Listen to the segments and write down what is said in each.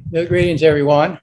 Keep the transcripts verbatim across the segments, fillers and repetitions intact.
Good greetings, everyone.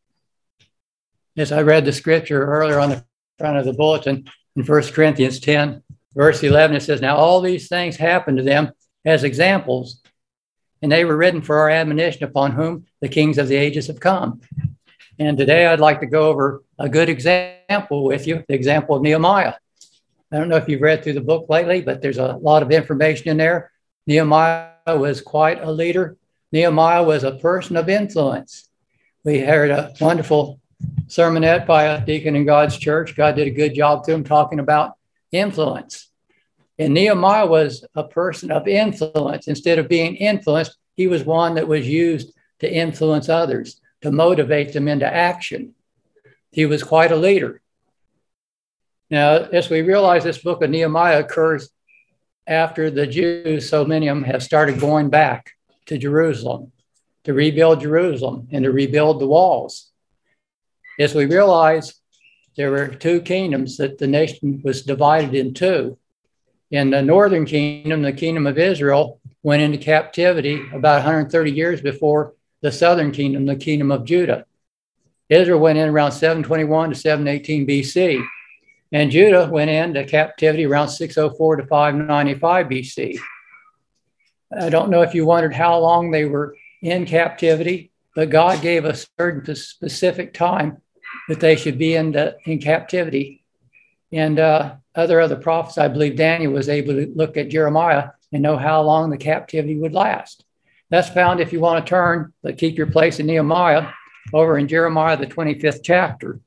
As I read the scripture earlier on the front of the bulletin in First Corinthians ten, verse eleven, it says, "Now all these things happened to them as examples, and they were written for our admonition, upon whom the kings of the ages have come." And today I'd like to go over a good example with you, the example of Nehemiah. I don't know if you've read through the book lately, but there's a lot of information in there. Nehemiah was quite a leader. Nehemiah was a person of influence. We heard a wonderful sermonette by a deacon in God's church. God did a good job to him talking about influence. And Nehemiah was a person of influence. Instead of being influenced, he was one that was used to influence others, to motivate them into action. He was quite a leader. Now, as we realize, this book of Nehemiah occurs after the Jews, so many of them have started going back to Jerusalem, to rebuild Jerusalem and to rebuild the walls. As we realize, there were two kingdoms that the nation was divided in two. In the northern kingdom, the kingdom of Israel went into captivity about one hundred thirty years before the southern kingdom, the kingdom of Judah. Israel went in around seven twenty-one to seven eighteen B C, and Judah went into captivity around six oh four to five ninety-five B C. I don't know if you wondered how long they were in captivity, but God gave a certain specific time that they should be in, the, in captivity. And uh, other other prophets, I believe Daniel was able to look at Jeremiah and know how long the captivity would last. That's found if you want to turn, but keep your place in Nehemiah, over in Jeremiah, the twenty-fifth chapter.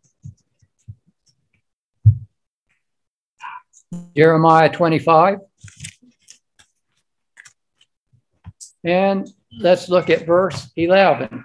Jeremiah twenty-five. And let's look at verse eleven.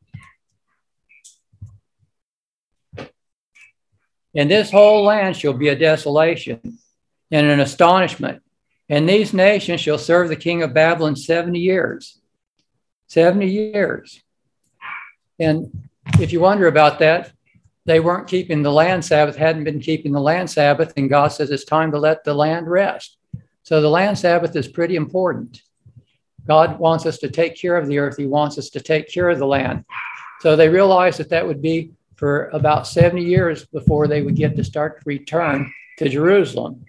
"And this whole land shall be a desolation and an astonishment, and these nations shall serve the king of Babylon seventy years. seventy years. And if you wonder about that, they weren't keeping the land Sabbath, hadn't been keeping the land Sabbath, and God says it's time to let the land rest. So the land Sabbath is pretty important. God wants us to take care of the earth. He wants us to take care of the land. So they realized that that would be for about seventy years before they would get to start to return to Jerusalem.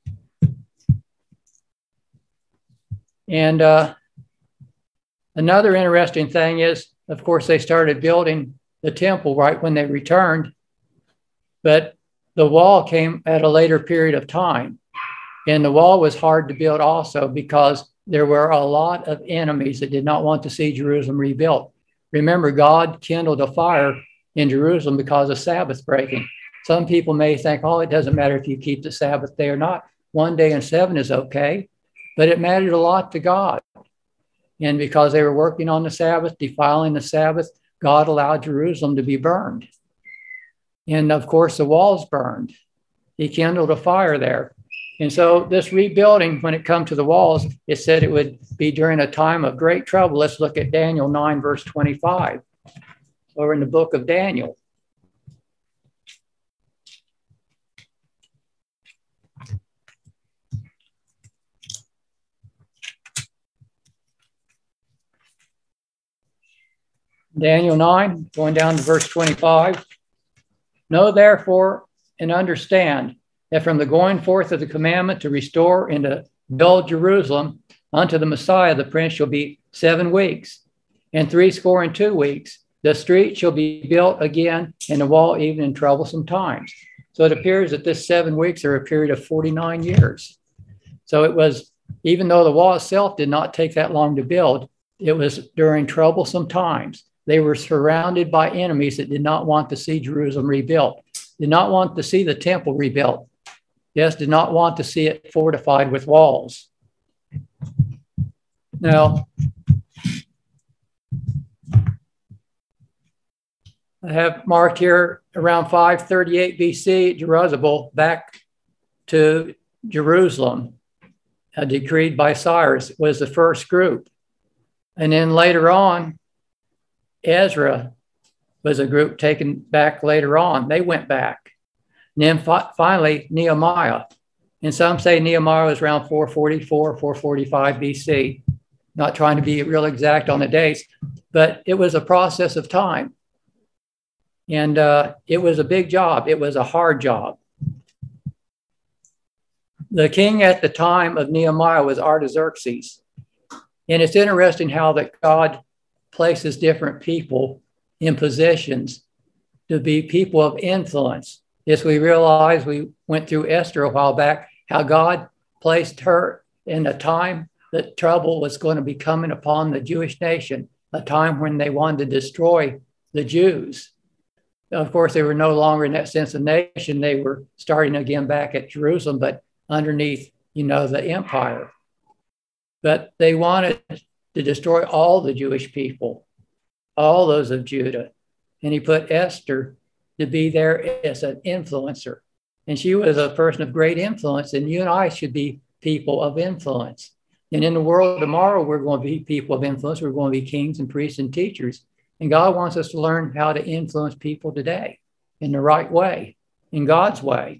And uh, another interesting thing is, of course, they started building the temple right when they returned, but the wall came at a later period of time. And the wall was hard to build also because there were a lot of enemies that did not want to see Jerusalem rebuilt. Remember, God kindled a fire in Jerusalem because of Sabbath breaking. Some people may think, oh, it doesn't matter if you keep the Sabbath day or not. One day in seven is okay, but it mattered a lot to God. And because they were working on the Sabbath, defiling the Sabbath, God allowed Jerusalem to be burned. And of course, the walls burned. He kindled a fire there. And so this rebuilding, when it comes to the walls, it said it would be during a time of great trouble. Let's look at Daniel nine, verse twenty-five, over in the book of Daniel. Daniel nine, going down to verse twenty-five. "Know therefore and understand that from the going forth of the commandment to restore and to build Jerusalem unto the Messiah, the prince, shall be seven weeks, and threescore and two weeks. The street shall be built again, and the wall even in troublesome times." So it appears that this seven weeks are a period of forty-nine years. So it was, even though the wall itself did not take that long to build, it was during troublesome times. They were surrounded by enemies that did not want to see Jerusalem rebuilt, did not want to see the temple rebuilt. Yes, did not want to see it fortified with walls. Now, I have marked here around five thirty-eight B C, Jerusalem back to Jerusalem, uh, decreed by Cyrus, was the first group. And then later on, Ezra was a group taken back later on. They went back. And then fi- finally, Nehemiah. And some say Nehemiah was around four forty-four, four forty-five B C. not trying to be real exact on the dates, but it was a process of time. And uh, it was a big job. It was a hard job. The king at the time of Nehemiah was Artaxerxes. And it's interesting how that God places different people in positions to be people of influence. As we realize, we went through Esther a while back, how God placed her in a time that trouble was going to be coming upon the Jewish nation, a time when they wanted to destroy the Jews. Of course, they were no longer in that sense a nation. They were starting again back at Jerusalem, but underneath, you know, the empire. But they wanted to destroy all the Jewish people, all those of Judah. And he put Esther to be there as an influencer. And she was a person of great influence. And you and I should be people of influence. And in the world tomorrow, we're going to be people of influence. We're going to be kings and priests and teachers. And God wants us to learn how to influence people today in the right way, in God's way.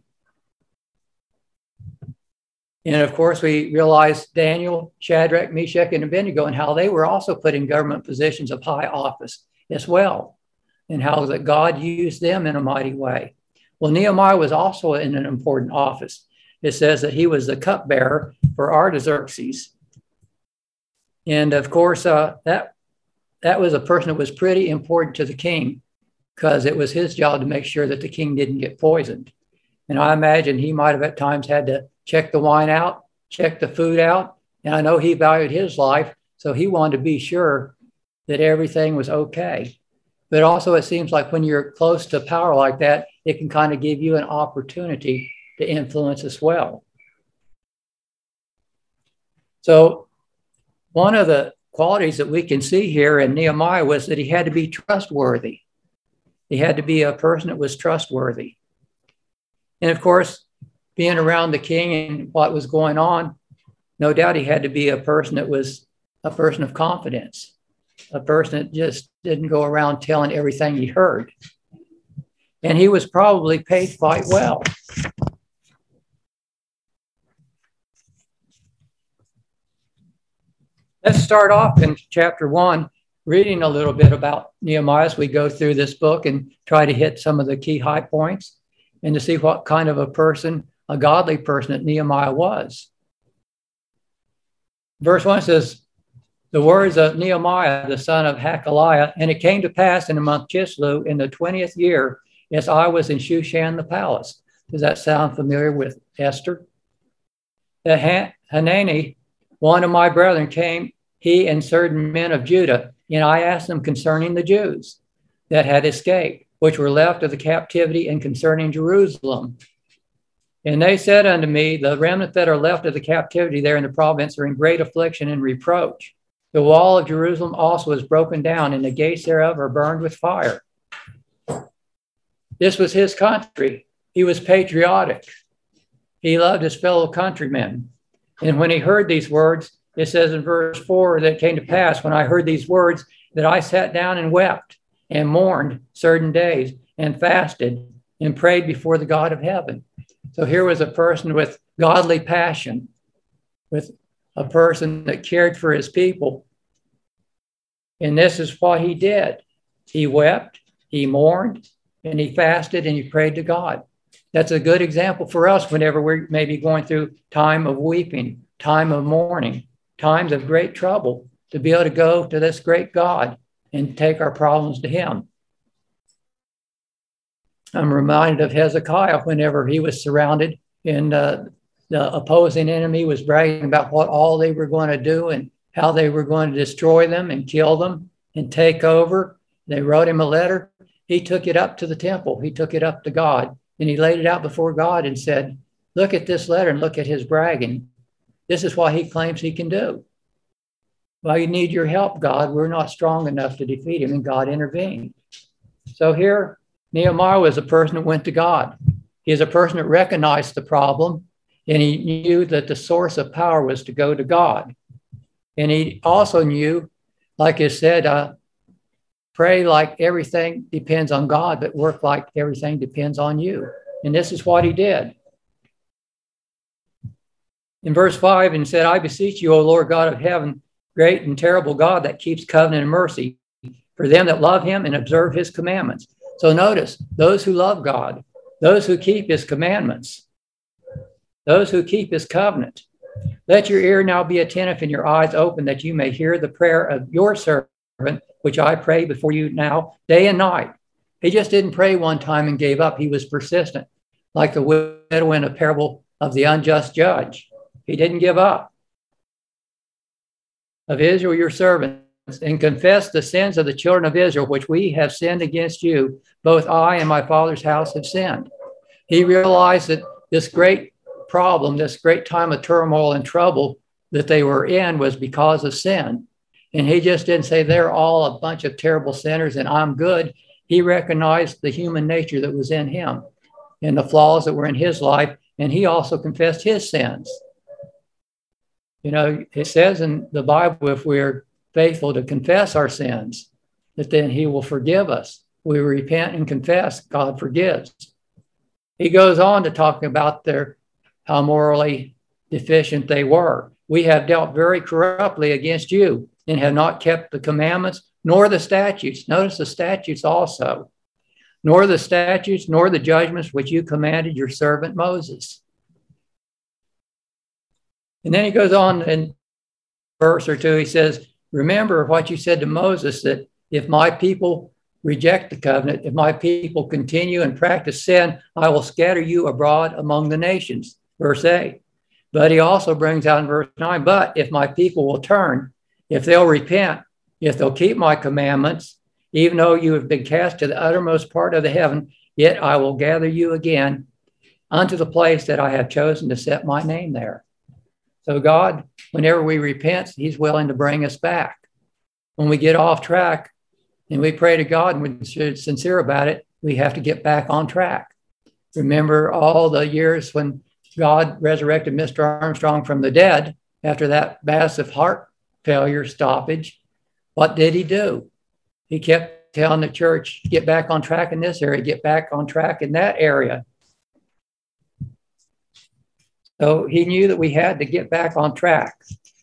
And of course, we realize Daniel, Shadrach, Meshach, and Abednego, and how they were also put in government positions of high office as well, and how that God used them in a mighty way. Well, Nehemiah was also in an important office. It says that he was the cupbearer for Artaxerxes. And of course, uh, that, that was a person that was pretty important to the king, because it was his job to make sure that the king didn't get poisoned. And I imagine he might have at times had to check the wine out, check the food out. And I know he valued his life, so he wanted to be sure that everything was okay. But also it seems like when you're close to power like that, it can kind of give you an opportunity to influence as well. So one of the qualities that we can see here in Nehemiah was that he had to be trustworthy. He had to be a person that was trustworthy. And of course, being around the king and what was going on, no doubt he had to be a person that was a person of confidence, a person that just didn't go around telling everything he heard. And he was probably paid quite well. Let's start off in chapter one, reading a little bit about Nehemiah as we go through this book and try to hit some of the key high points and to see what kind of a person, a godly person that Nehemiah was. Verse one says, the words of Nehemiah, the son of Hakaliah, and it came to pass in the month Chislev in the twentieth year, as I was in Shushan the palace. Does that sound familiar with Esther? The Hanani, one of my brethren, came, he and certain men of Judah, and I asked them concerning the Jews that had escaped, which were left of the captivity, and concerning Jerusalem. And they said unto me, the remnant that are left of the captivity there in the province are in great affliction and reproach. The wall of Jerusalem also is broken down, and the gates thereof are burned with fire. This was his country. He was patriotic. He loved his fellow countrymen. And when he heard these words, it says in verse four that it came to pass, when I heard these words, that I sat down and wept and mourned certain days and fasted and prayed before the God of heaven. So here was a person with godly passion, with a person that cared for his people. And this is what he did. He wept, he mourned, and he fasted, and he prayed to God. That's a good example for us whenever we're maybe going through time of weeping, time of mourning, times of great trouble, to be able to go to this great God and take our problems to him. I'm reminded of Hezekiah whenever he was surrounded and uh, the opposing enemy was bragging about what all they were going to do and how they were going to destroy them and kill them and take over. They wrote him a letter. He took it up to the temple. He took it up to God, and he laid it out before God and said, look at this letter and look at his bragging. This is what he claims he can do. Well, you need your help, God. We're not strong enough to defeat him, and God intervened. So here, Nehemiah was a person that went to God. He is a person that recognized the problem, and he knew that the source of power was to go to God. And he also knew, like it said, uh, pray like everything depends on God, but work like everything depends on you. And this is what he did. In verse five, and said, I beseech you, O Lord God of heaven, great and terrible God that keeps covenant and mercy for them that love him and observe his commandments. So notice, those who love God, those who keep his commandments, those who keep his covenant. Let your ear now be attentive and your eyes open, that you may hear the prayer of your servant, which I pray before you now, day and night. He just didn't pray one time and gave up. He was persistent, like the widow in a parable of the unjust judge. He didn't give up. Of Israel, your servants, and confess the sins of the children of Israel, which we have sinned against you. Both I and my father's house have sinned. He realized that this great problem, this great time of turmoil and trouble that they were in was because of sin. And he just didn't say they're all a bunch of terrible sinners and I'm good. He recognized the human nature that was in him and the flaws that were in his life. And he also confessed his sins. You know, it says in the Bible, if we're faithful to confess our sins, that then he will forgive us. We repent and confess, God forgives. He goes on to talk about their how morally deficient they were. We have dealt very corruptly against you and have not kept the commandments nor the statutes. Notice the statutes also, nor the statutes nor the judgments which you commanded your servant Moses. And then he goes on in verse or two, he says, remember what you said to Moses, that if my people reject the covenant, if my people continue and practice sin, I will scatter you abroad among the nations. Verse eight. But he also brings out in verse nine, but if my people will turn, if they'll repent, if they'll keep my commandments, even though you have been cast to the uttermost part of the heaven, yet I will gather you again unto the place that I have chosen to set my name there. So God, whenever we repent, he's willing to bring us back. When we get off track and we pray to God and we're sincere about it, we have to get back on track. Remember all the years when God resurrected Mister Armstrong from the dead after that massive heart failure stoppage. What did he do? He kept telling the church, get back on track in this area, get back on track in that area. So he knew that we had to get back on track.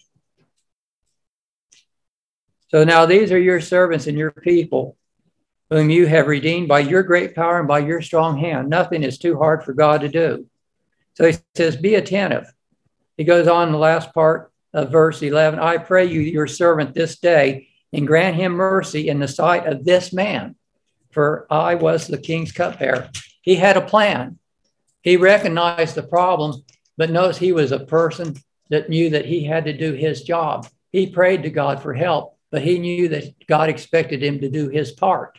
So now these are your servants and your people, whom you have redeemed by your great power and by your strong hand. Nothing is too hard for God to do. So he says, be attentive. He goes on in the last part of verse eleven, I pray you, your servant this day, and grant him mercy in the sight of this man, for I was the king's cupbearer. He had a plan. He recognized the problem, but notice he was a person that knew that he had to do his job. He prayed to God for help, but he knew that God expected him to do his part.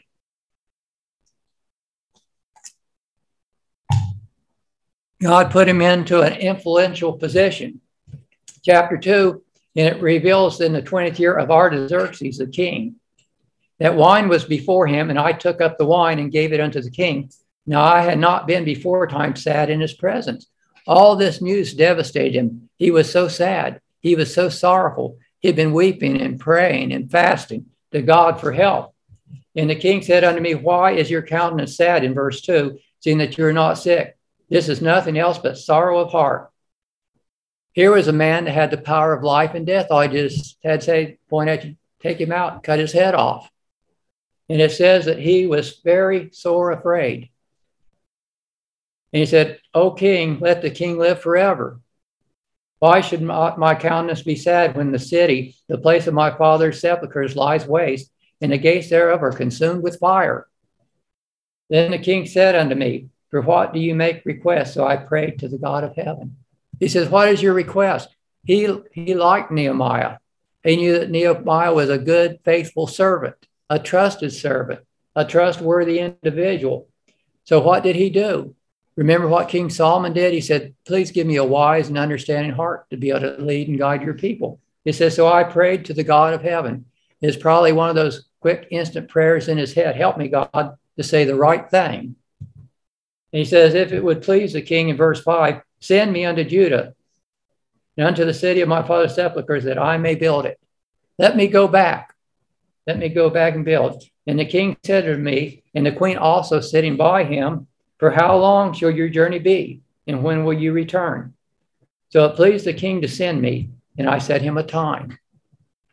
God put him into an influential position. Chapter two, and it reveals in the twentieth year of Artaxerxes, the king, that wine was before him, and I took up the wine and gave it unto the king. Now I had not been before time sad in his presence. All this news devastated him. He was so sad. He was so sorrowful. He'd been weeping and praying and fasting to God for help. And the king said unto me, why is your countenance sad, in verse two, seeing that you're not sick? This is nothing else but sorrow of heart. Here was a man that had the power of life and death. All I just had to say, point at you, take him out, cut his head off. And it says that he was very sore afraid. And he said, O king, let the king live forever. Why should my, my countenance be sad when the city, the place of my father's sepulchres, lies waste, and the gates thereof are consumed with fire? Then the king said unto me, for what do you make request? So I prayed to the God of heaven. He says, what is your request? He, he liked Nehemiah. He knew that Nehemiah was a good, faithful servant, a trusted servant, a trustworthy individual. So what did he do? Remember what King Solomon did? He said, please give me a wise and understanding heart to be able to lead and guide your people. He says, so I prayed to the God of heaven. It's probably one of those quick, instant prayers in his head. Help me, God, to say the right thing. And he says, if it would please the king, in verse five, send me unto Judah and unto the city of my father's sepulchres, that I may build it. Let me go back. Let me go back and build. And the king said to me, and the queen also sitting by him, for how long shall your journey be? And when will you return? So it pleased the king to send me, and I set him a time.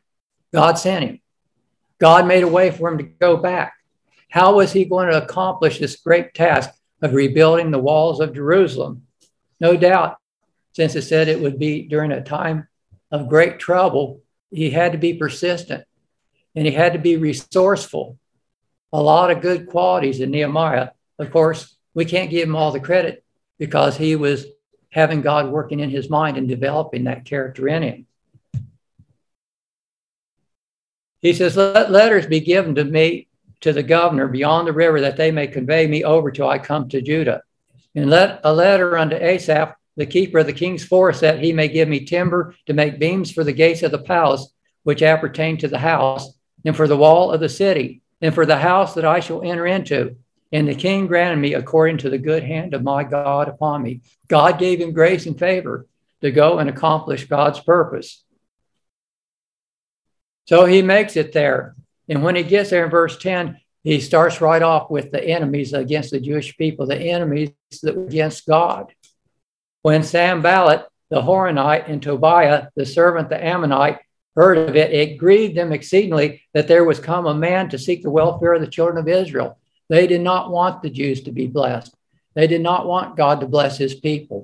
God sent him. God made a way for him to go back. How was he going to accomplish this great task of rebuilding the walls of Jerusalem? No doubt, since it said it would be during a time of great trouble, he had to be persistent and he had to be resourceful. A lot of good qualities in Nehemiah. Of course, we can't give him all the credit because he was having God working in his mind and developing that character in him. He says, let letters be given to me, to the governor beyond the river, that they may convey me over till I come to Judah. And let a letter unto Asaph, the keeper of the king's forest, that he may give me timber to make beams for the gates of the palace, which appertain to the house, and for the wall of the city, and for the house that I shall enter into. And the king granted me according to the good hand of my God upon me. God gave him grace and favor to go and accomplish God's purpose. So he makes it there. And when he gets there in verse ten, he starts right off with the enemies against the Jewish people, the enemies that were against God. When Sanballat, the Horonite, and Tobiah, the servant, the Ammonite, heard of it, it grieved them exceedingly that there was come a man to seek the welfare of the children of Israel. They did not want the Jews to be blessed. They did not want God to bless his people.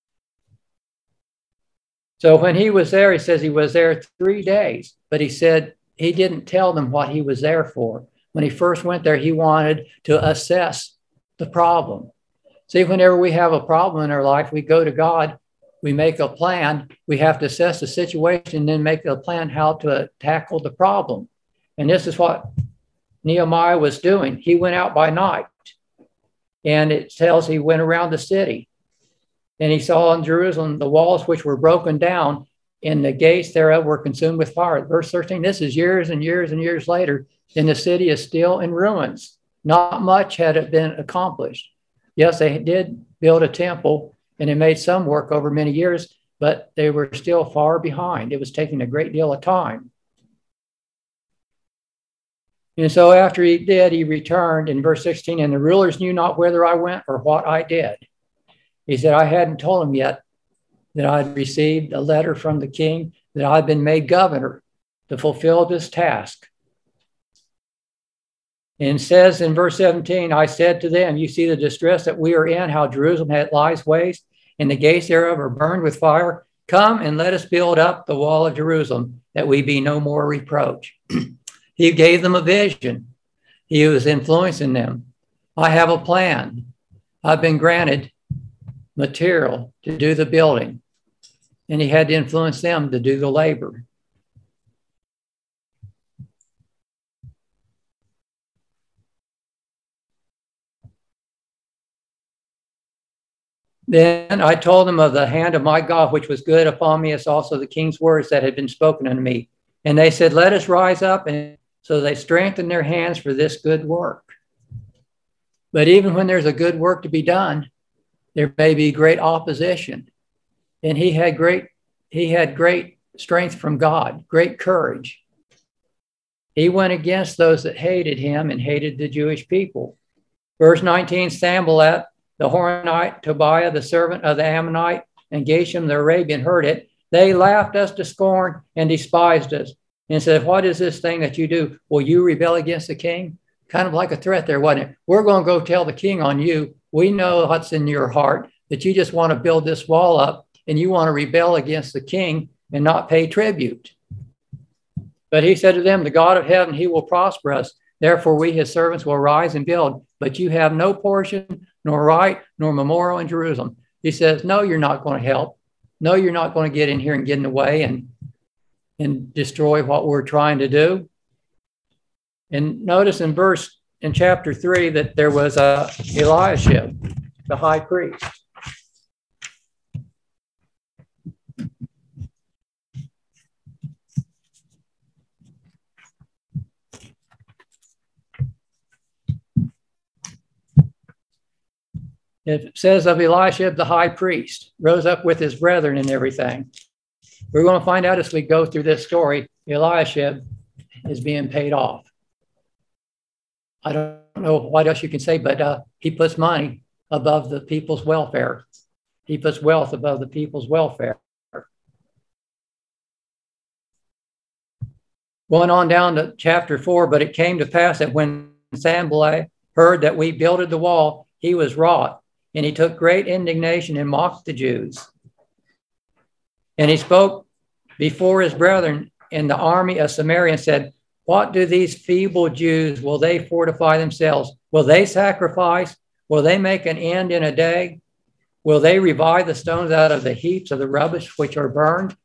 So when he was there, he says he was there three days, but he said he didn't tell them what he was there for. When he first went there, he wanted to assess the problem. See, whenever we have a problem in our life, we go to God, we make a plan, we have to assess the situation, and then make a plan how to tackle the problem. And this is what Nehemiah was doing. He went out by night, and it tells he went around the city. And he saw in Jerusalem the walls which were broken down, and the gates thereof were consumed with fire. Verse thirteen, this is years and years and years later, and the city is still in ruins. Not much had it been accomplished. Yes, they did build a temple, and they made some work over many years, but they were still far behind. It was taking a great deal of time. And so after he did, he returned in verse sixteen, and the rulers knew not whither I went or what I did. He said, I hadn't told him yet that I'd received a letter from the king, that I'd been made governor to fulfill this task. And it says in verse seventeen, I said to them, you see the distress that we are in, how Jerusalem had lies waste, and the gates thereof are burned with fire. Come and let us build up the wall of Jerusalem, that we be no more reproach. He gave them a vision. He was influencing them. I have a plan. I've been granted material to do the building. And he had to influence them to do the labor. Then I told them of the hand of my God, which was good upon me, as also the king's words that had been spoken unto me. And they said, let us rise up. And so they strengthened their hands for this good work. But even when there's a good work to be done, there may be great opposition. And he had great, he had great strength from God, great courage. He went against those that hated him and hated the Jewish people. Verse nineteen, Sanballat, the Horonite, Tobiah, the servant of the Ammonite, and Geshem, the Arabian, heard it. They laughed us to scorn and despised us and said, what is this thing that you do? Will you rebel against the king? Kind of like a threat there, wasn't it? We're going to go tell the king on you. We know what's in your heart, that you just want to build this wall up and you want to rebel against the king and not pay tribute. But he said to them, the God of heaven, he will prosper us. Therefore, we, his servants, will rise and build. But you have no portion, nor right, nor memorial in Jerusalem. He says, no, you're not going to help. No, you're not going to get in here and get in the way and, and destroy what we're trying to do. And notice in verse, in chapter three, that there was a Eliashib, the high priest. It says of Eliashib, the high priest, rose up with his brethren and everything. We're going to find out as we go through this story, Eliashib is being paid off. I don't know what else you can say, but uh, he puts money above the people's welfare. He puts wealth above the people's welfare. Going on down to chapter four, but it came to pass that when Sanballat heard that we builded the wall, he was wroth, and he took great indignation and mocked the Jews. And he spoke before his brethren in the army of Samaria and said, what do these feeble Jews, will they fortify themselves? Will they sacrifice? Will they make an end in a day? Will they revive the stones out of the heaps of the rubbish which are burned?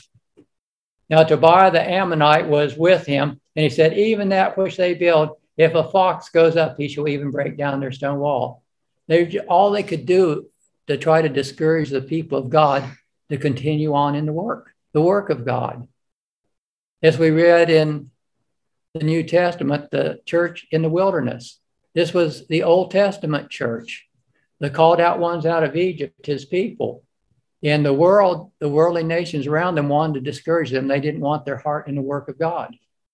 Now Tobiah the Ammonite was with him, and he said, even that which they build, if a fox goes up, he shall even break down their stone wall. They, all they could do to try to discourage the people of God to continue on in the work, the work of God. As we read in the New Testament, the church in the wilderness. This was the Old Testament church, the called out ones out of Egypt, his people. In the world, the worldly nations around them wanted to discourage them. They didn't want their heart in the work of God.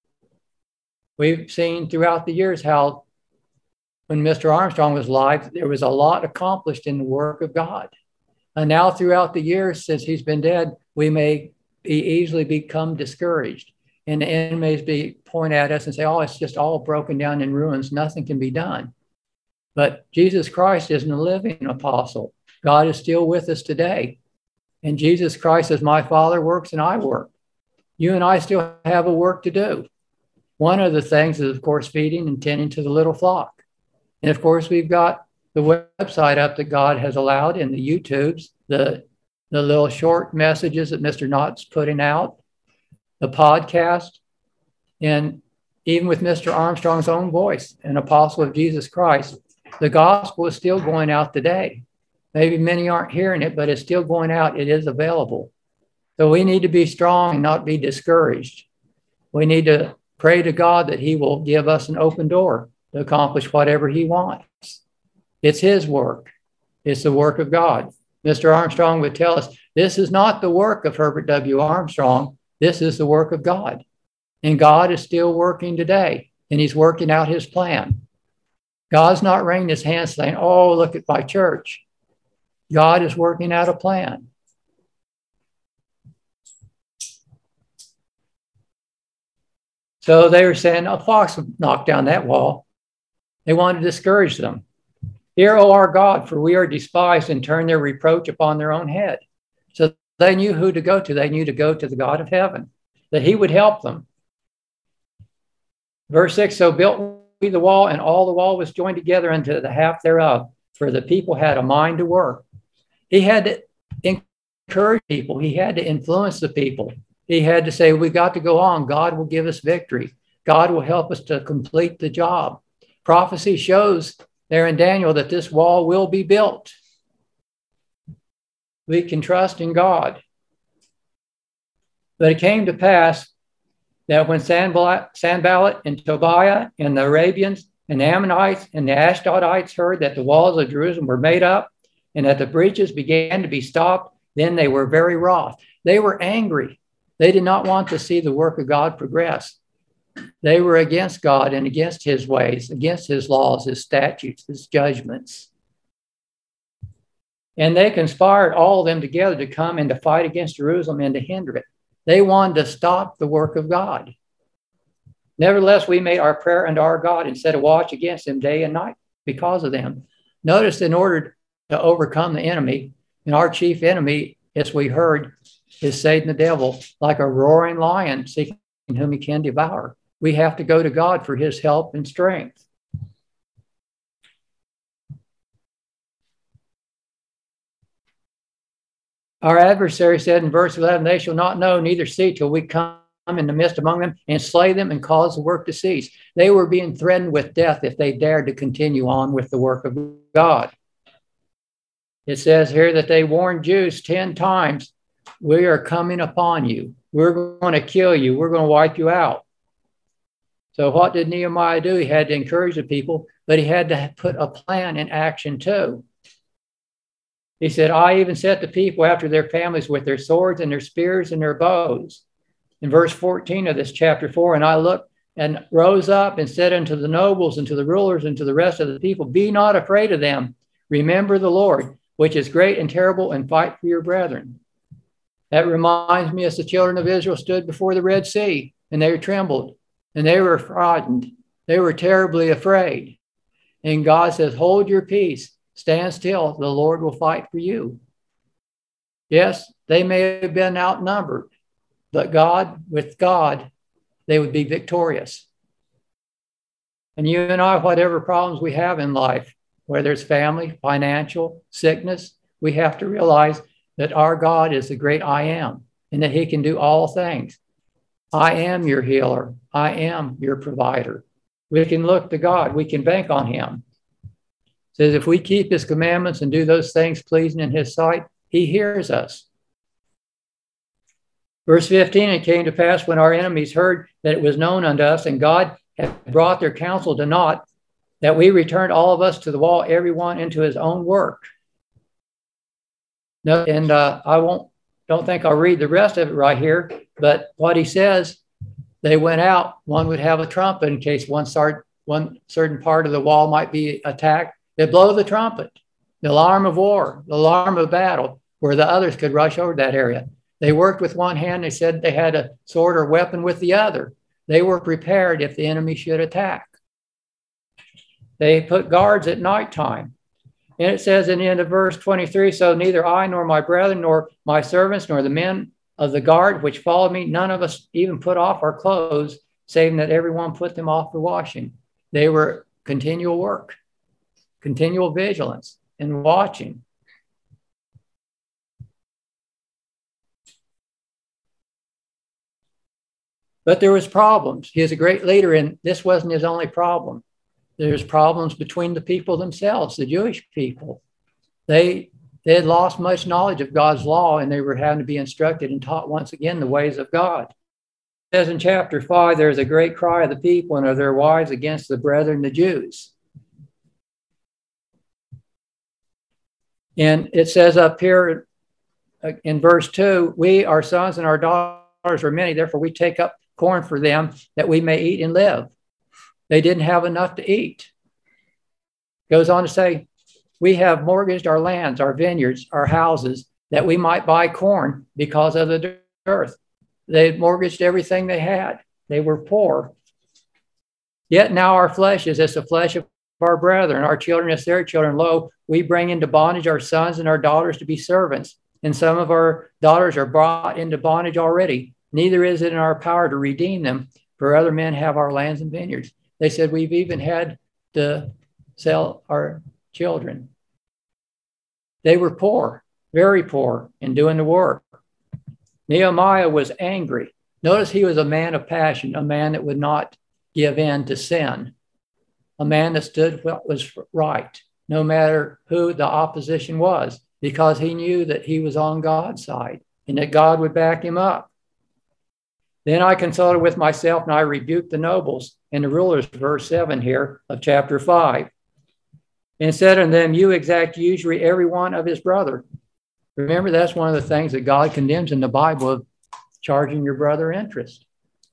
We've seen throughout the years how when Mister Armstrong was alive, there was a lot accomplished in the work of God. And now throughout the years since he's been dead, we may be easily become discouraged. And the enemies be point at us and say, oh, it's just all broken down in ruins. Nothing can be done. But Jesus Christ isn't a living apostle. God is still with us today. And Jesus Christ says, my Father works and I work. You and I still have a work to do. One of the things is, of course, feeding and tending to the little flock. And of course, we've got the website up that God has allowed in the YouTubes, the, the little short messages that Mister Knott's putting out, the podcast, and even with Mister Armstrong's own voice, an apostle of Jesus Christ, the gospel is still going out today. Maybe many aren't hearing it, but it's still going out. It is available. So we need to be strong and not be discouraged. We need to pray to God that he will give us an open door to accomplish whatever he wants. It's his work. It's the work of God. Mister Armstrong would tell us, this is not the work of Herbert W. Armstrong. This is the work of God. And God is still working today, and he's working out his plan. God's not wringing his hands saying, oh, look at my church. God is working out a plan. So they were saying, a fox would knock down that wall. They wanted to discourage them. Hear, O our God, for we are despised, and turn their reproach upon their own head. So they knew who to go to. They knew to go to the God of heaven, that he would help them. Verse six, so built we the wall, and all the wall was joined together unto the half thereof, for the people had a mind to work. He had to encourage people. He had to influence the people. He had to say, we got to go on. God will give us victory. God will help us to complete the job. Prophecy shows there in Daniel that this wall will be built. We can trust in God. But it came to pass that when Sanballat, Sanballat and Tobiah and the Arabians and the Ammonites and the Ashdodites heard that the walls of Jerusalem were made up and that the breaches began to be stopped, then they were very wroth. They were angry. They did not want to see the work of God progress. They were against God and against his ways, against his laws, his statutes, his judgments. And they conspired all of them together to come and to fight against Jerusalem and to hinder it. They wanted to stop the work of God. Nevertheless, we made our prayer unto our God and set a watch against them day and night because of them. Notice, in order to overcome the enemy, and our chief enemy, as we heard, is Satan the devil, like a roaring lion seeking whom he can devour. We have to go to God for his help and strength. Our adversary said in verse eleven, they shall not know, neither see, till we come in the midst among them and slay them and cause the work to cease. They were being threatened with death if they dared to continue on with the work of God. It says here that they warned Jews ten times, we are coming upon you. We're going to kill you. We're going to wipe you out. So what did Nehemiah do? He had to encourage the people, but he had to put a plan in action too. He said, I even set the people after their families with their swords and their spears and their bows. In verse fourteen of this chapter four, and I looked and rose up and said unto the nobles and to the rulers and to the rest of the people, be not afraid of them. Remember the Lord, which is great and terrible, and fight for your brethren. That reminds me as the children of Israel stood before the Red Sea and they trembled, and they were frightened. They were terribly afraid. And God says, hold your peace, stand still, the Lord will fight for you. Yes, they may have been outnumbered, but God, with God, they would be victorious. And you and I, whatever problems we have in life, whether it's family, financial, sickness, we have to realize that our God is the great I am, and that he can do all things. I am your healer. I am your provider. We can look to God. We can bank on him. It says if we keep his commandments and do those things pleasing in his sight, he hears us. Verse fifteen, it came to pass when our enemies heard that it was known unto us, and God had brought their counsel to naught, that we returned all of us to the wall, everyone into his own work. No, and uh, I won't, don't think I'll read the rest of it right here, but what he says, they went out, one would have a trumpet in case one, start, one certain part of the wall might be attacked. They'd blow the trumpet, the alarm of war, the alarm of battle, where the others could rush over that area. They worked with one hand. They said they had a sword or weapon with the other. They were prepared if the enemy should attack. They put guards at nighttime. And it says in the end of verse twenty-three, so neither I nor my brethren nor my servants nor the men of the guard which followed me, none of us even put off our clothes, saving that everyone put them off for washing. They were continual work, continual vigilance and watching. But there was problems. He is a great leader, and this wasn't his only problem. There's problems between the people themselves, the Jewish people. They, they had lost much knowledge of God's law, and they were having to be instructed and taught once again the ways of God. It says in chapter five, there's a great cry of the people and of their wives against the brethren, the Jews. And it says up here in verse two, we, our sons and our daughters are many, therefore we take up corn for them that we may eat and live. They didn't have enough to eat. Goes on to say, we have mortgaged our lands, our vineyards, our houses, that we might buy corn because of the dearth. They had mortgaged everything they had. They were poor. Yet now our flesh is as the flesh of our brethren, our children as their children. Lo, we bring into bondage our sons and our daughters to be servants. And some of our daughters are brought into bondage already. Neither is it in our power to redeem them, for other men have our lands and vineyards. They said we've even had to sell our children. They were poor, very poor in doing the work. Nehemiah was angry. Notice he was a man of passion, a man that would not give in to sin, a man that stood what was right, no matter who the opposition was, because he knew that he was on God's side and that God would back him up. Then I consulted with myself, and I rebuked the nobles and the rulers, verse seven here of chapter five, and said unto them, you exact usury every one of his brother. Remember, that's one of the things that God condemns in the Bible, of charging your brother interest.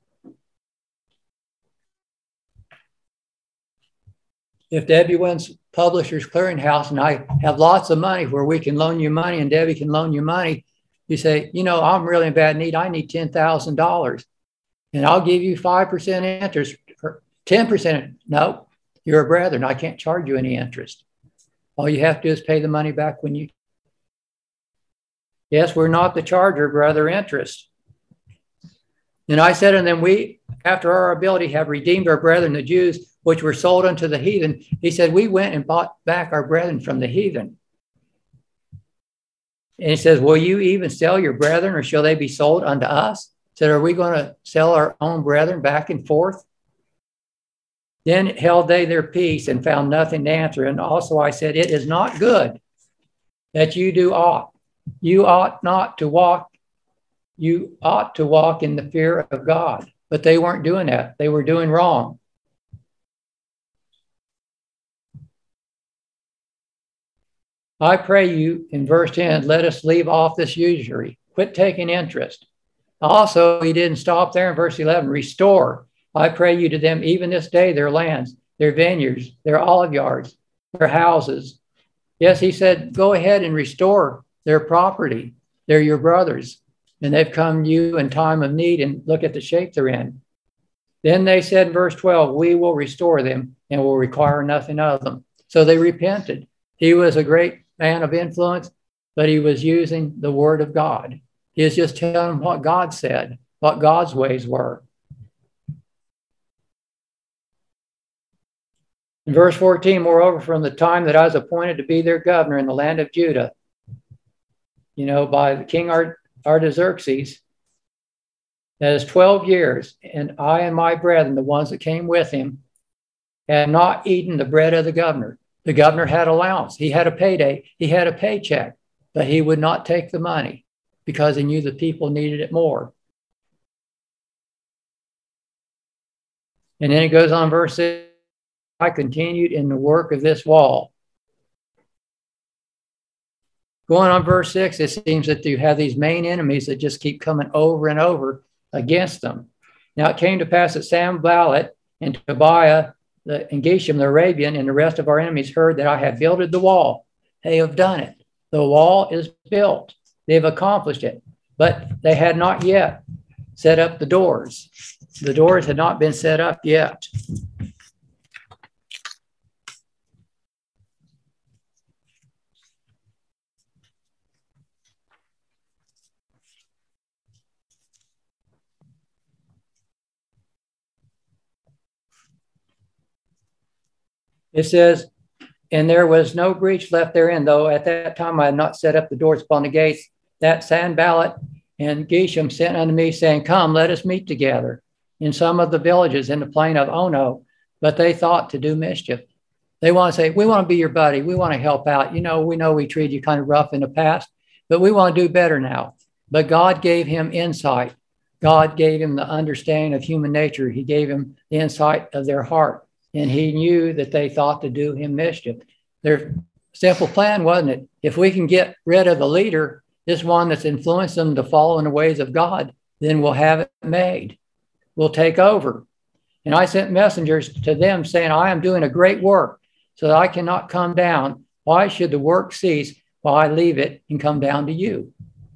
If Debbie wins Publishers Clearinghouse and I have lots of money where we can loan you money and Debbie can loan you money, you say, you know, I'm really in bad need. I need ten thousand dollars and I'll give you five percent interest, or ten percent. No, you're a brethren. I can't charge you any interest. All you have to do is pay the money back when you. Yes, we're not the charger, brother, interest. And I said, and then we, after our ability, have redeemed our brethren, the Jews, which were sold unto the heathen. He said, we went and bought back our brethren from the heathen. And he says, will you even sell your brethren, or shall they be sold unto us? He said, are we going to sell our own brethren back and forth? Then held they their peace and found nothing to answer. And also I said, it is not good that you do aught. You ought not to walk. You ought to walk in the fear of God. But they weren't doing that. They were doing wrong. I pray you, in verse ten, let us leave off this usury. Quit taking interest. Also, he didn't stop there in verse eleven. Restore, I pray you, to them even this day their lands, their vineyards, their olive yards, their houses. Yes, he said, go ahead and restore their property. They're your brothers, and they've come to you in time of need, and look at the shape they're in. Then they said in verse twelve, we will restore them and will require nothing of them. So they repented. He was a great man of influence, but he was using the word of God. He was just telling them what God said, what God's ways were. In verse fourteen, moreover, from the time that I was appointed to be their governor in the land of Judah, you know, by the King Artaxerxes, that is twelve years, and I and my brethren, the ones that came with him, had not eaten the bread of the governor. The governor had allowance. He had a payday. He had a paycheck, but he would not take the money because he knew the people needed it more. And then it goes on, verse six, I continued in the work of this wall. Going on verse six, it seems that you have these main enemies that just keep coming over and over against them. Now it came to pass that Sanballat and Tobiah the, and Geshem the Arabian and the rest of our enemies heard that I had builded the wall. They have done it. The wall is built. They've accomplished it, but they had not yet set up the doors. The doors had not been set up yet. It says, and there was no breach left therein, though at that time I had not set up the doors upon the gates. That Sanballat and Geshem sent unto me, saying, come, let us meet together in some of the villages in the plain of Ono. But they thought to do mischief. They want to say, we want to be your buddy. We want to help out. You know, we know we treated you kind of rough in the past, but we want to do better now. But God gave him insight. God gave him the understanding of human nature. He gave him the insight of their heart. And he knew that they thought to do him mischief. Their simple plan, wasn't it? If we can get rid of the leader, this one that's influenced them to follow in the ways of God, then we'll have it made. We'll take over. And I sent messengers to them saying, I am doing a great work so that I cannot come down. Why should the work cease while I leave it and come down to you?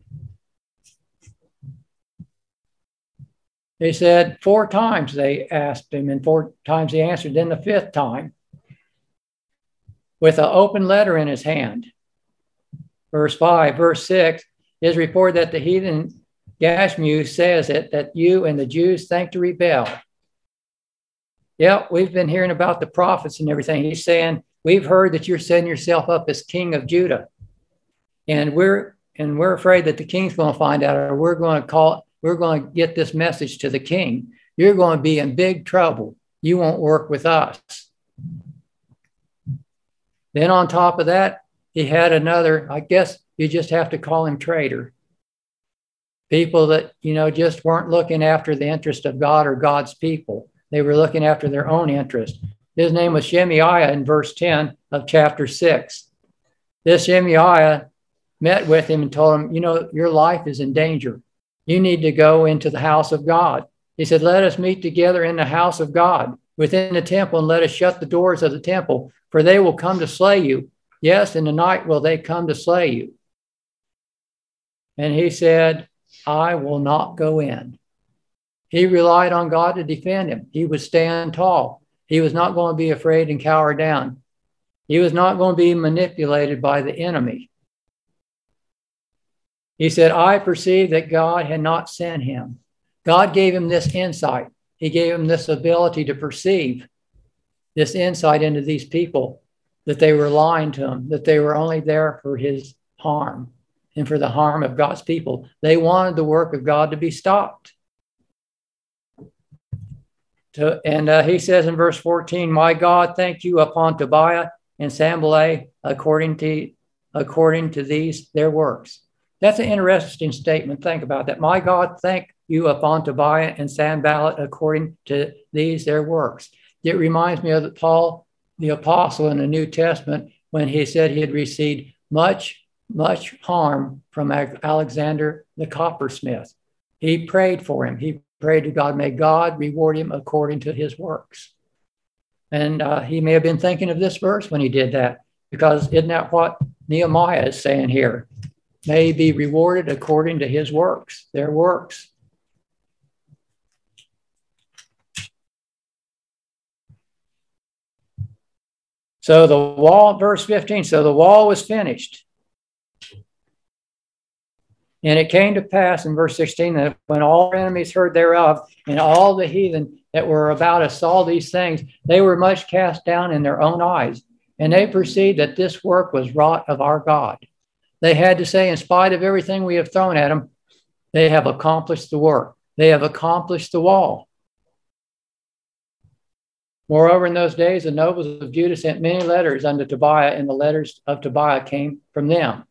They said four times they asked him, and four times he answered. Then the fifth time, with an open letter in his hand. Verse five, verse six is reported that the heathen Gashmu says it, that you and the Jews think to rebel. Yeah, we've been hearing about the prophets and everything. He's saying, we've heard that you're setting yourself up as king of Judah. And we're and we're afraid that the king's going to find out, or we're going to call We're going to get this message to the king. You're going to be in big trouble. You won't work with us. Then on top of that, he had another, I guess you just have to call him traitor. People that, you know, just weren't looking after the interest of God or God's people. They were looking after their own interest. His name was Shemaiah in verse ten of chapter six. This Shemaiah met with him and told him, you know, your life is in danger. You need to go into the house of God. He said, let us meet together in the house of God within the temple, and let us shut the doors of the temple, for they will come to slay you. Yes, in the night will they come to slay you. And he said, I will not go in. He relied on God to defend him. He would stand tall. He was not going to be afraid and cower down. He was not going to be manipulated by the enemy. He said, I perceived that God had not sent him. God gave him this insight. He gave him this ability to perceive this insight into these people, that they were lying to him, that they were only there for his harm and for the harm of God's people. They wanted the work of God to be stopped. To, and uh, he says in verse fourteen, my God, thank you upon Tobiah and Sanballat according to, according to these their works. That's an interesting statement. Think about that. My God, thank you upon Tobiah and Sanballat according to these their works. It reminds me of Paul, the apostle in the New Testament, when he said he had received much, much harm from Alexander the coppersmith. He prayed for him. He prayed to God, may God reward him according to his works. And uh, he may have been thinking of this verse when he did that, because isn't that what Nehemiah is saying here? May be rewarded according to his works, their works. So the wall, verse fifteen, so the wall was finished. And it came to pass in verse sixteen that when all our enemies heard thereof, and all the heathen that were about us saw these things, they were much cast down in their own eyes, and they perceived that this work was wrought of our God. They had to say, in spite of everything we have thrown at them, they have accomplished the work. They have accomplished the wall. Moreover, in those days, the nobles of Judah sent many letters unto Tobiah, and the letters of Tobiah came from them.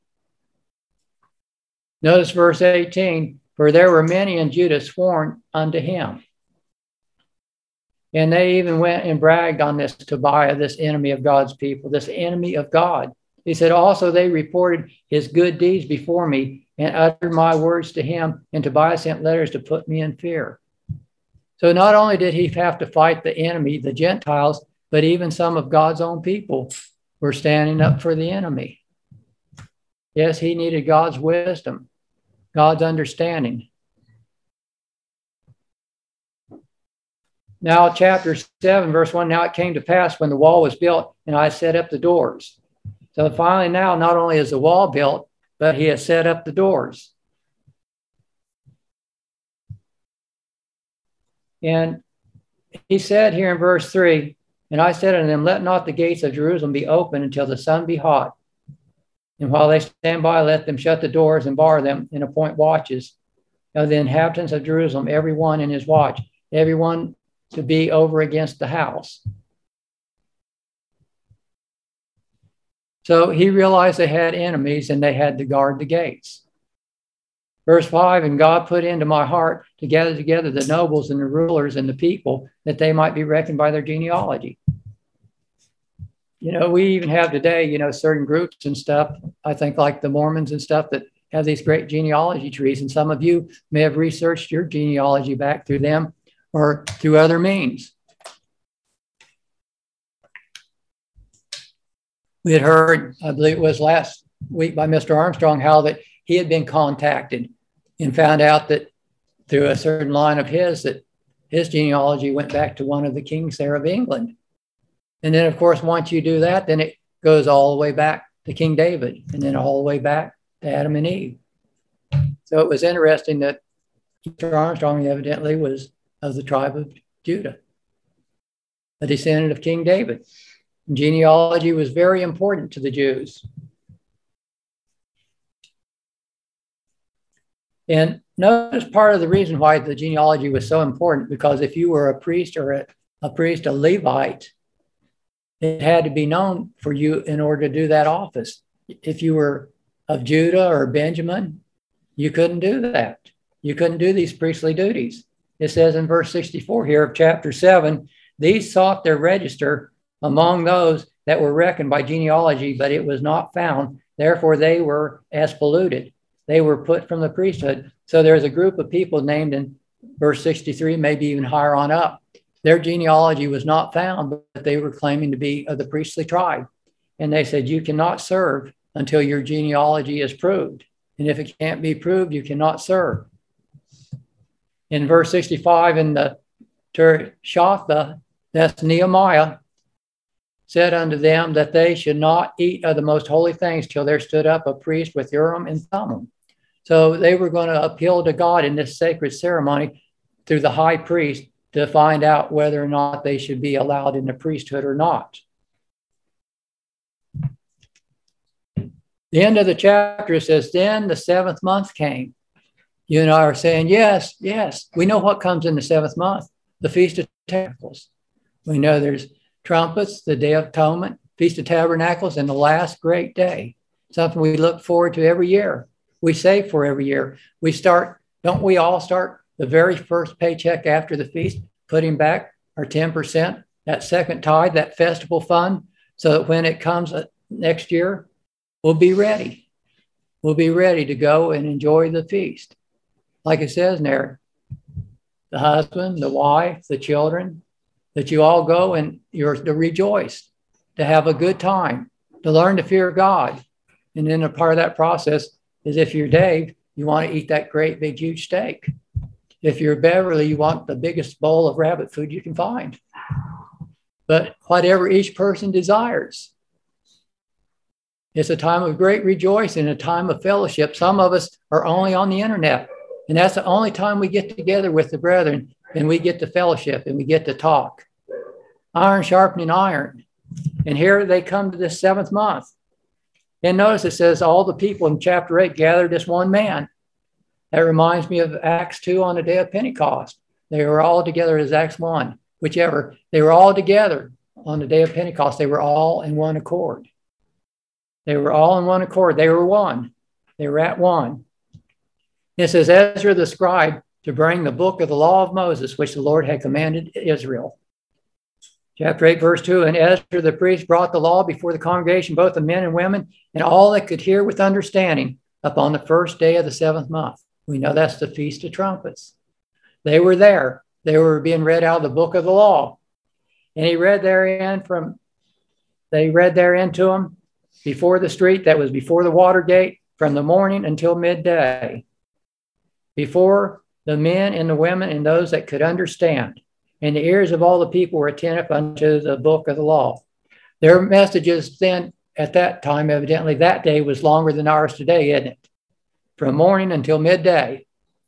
Notice verse eighteen, for there were many in Judah sworn unto him. And they even went and bragged on this Tobiah, this enemy of God's people, this enemy of God. He said, also they reported his good deeds before me and uttered my words to him, and Tobiah sent letters to put me in fear. So not only did he have to fight the enemy, the Gentiles, but even some of God's own people were standing up for the enemy. Yes, he needed God's wisdom, God's understanding. Now, chapter seven, verse one, now it came to pass when the wall was built and I set up the doors. So finally now, not only is the wall built, but he has set up the doors. And he said here in verse three, and I said unto them, let not the gates of Jerusalem be open until the sun be hot. And while they stand by, let them shut the doors and bar them and appoint watches. Now the inhabitants of Jerusalem, every one in his watch, every one to be over against the house. So he realized they had enemies and they had to guard the gates. Verse five, and God put into my heart to gather together the nobles and the rulers and the people, that they might be reckoned by their genealogy. You know, we even have today, you know, certain groups and stuff, I think like the Mormons and stuff, that have these great genealogy trees. And some of you may have researched your genealogy back through them or through other means. We had heard, I believe it was last week by Mister Armstrong, how that he had been contacted and found out that through a certain line of his, that his genealogy went back to one of the kings there of England. And then, of course, once you do that, then it goes all the way back to King David and then all the way back to Adam and Eve. So it was interesting that Mister Armstrong evidently was of the tribe of Judah, a descendant of King David. And genealogy was very important to the Jews. And notice part of the reason why the genealogy was so important, because if you were a priest or a, a priest, a Levite, it had to be known for you in order to do that office. If you were of Judah or Benjamin, you couldn't do that. You couldn't do these priestly duties. It says in verse sixty-four here of chapter seven, these sought their register among those that were reckoned by genealogy, but it was not found. Therefore, they were as polluted. They were put from the priesthood. So there's a group of people named in verse sixty-three, maybe even higher on up. Their genealogy was not found, but they were claiming to be of the priestly tribe. And they said, you cannot serve until your genealogy is proved. And if it can't be proved, you cannot serve. In verse sixty-five, in the Tershatha, that's Nehemiah, said unto them that they should not eat of the most holy things till there stood up a priest with Urim and Thummim. So they were going to appeal to God in this sacred ceremony through the high priest to find out whether or not they should be allowed in the priesthood or not. The end of the chapter says, then the seventh month came. You and I are saying, yes, yes, we know what comes in the seventh month, the Feast of Tabernacles. We know there's trumpets, the Day of Atonement, Feast of Tabernacles, and the last great day, something we look forward to every year. We save for every year. We start, don't we all start the very first paycheck after the feast, putting back our ten percent, that second tithe, that festival fund, so that when it comes next year, we'll be ready. We'll be ready to go and enjoy the feast. Like it says in there, the husband, the wife, the children, that you all go and you're to rejoice, to have a good time, to learn to fear God. And then a part of that process is if you're Dave, you want to eat that great big huge steak. If you're Beverly, you want the biggest bowl of rabbit food you can find. but whatever each person desires. It's a time of great rejoicing, a time of fellowship. Some of us are only on the internet, and that's the only time we get together with the brethren, and we get to fellowship and we get to talk. Iron sharpening iron. And here they come to this seventh month. And notice it says all the people in chapter eight gathered as one man. That reminds me of Acts two on the day of Pentecost. They were all together as Acts one, whichever. They were all together on the day of Pentecost. They were all in one accord. They were all in one accord. They were one. They were at one. It says, Ezra the scribe to bring the book of the law of Moses, which the Lord had commanded Israel. Chapter eight, verse two, and Ezra the priest brought the law before the congregation, both the men and women, and all that could hear with understanding upon the first day of the seventh month. We know that's the Feast of Trumpets. They were there. They were being read out of the book of the law. And he read therein from, they read therein to him before the street that was before the water gate from the morning until midday. Before the men and the women and those that could understand. And the ears of all the people were attentive unto the book of the law. Their messages then at that time, evidently that day was longer than ours today, isn't it? From morning until midday.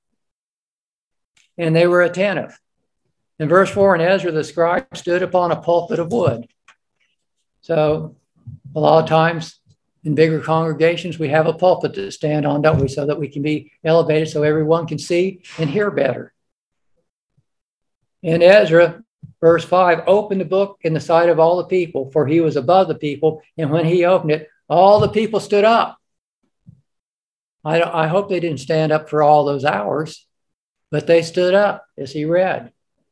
And they were attentive. In verse four, and Ezra the scribe stood upon a pulpit of wood. So a lot of times in bigger congregations, we have a pulpit to stand on, don't we? So that we can be elevated so everyone can see and hear better. And Ezra, verse five, opened the book in the sight of all the people, for he was above the people. And when he opened it, all the people stood up. I, I hope they didn't stand up for all those hours, but they stood up as he read.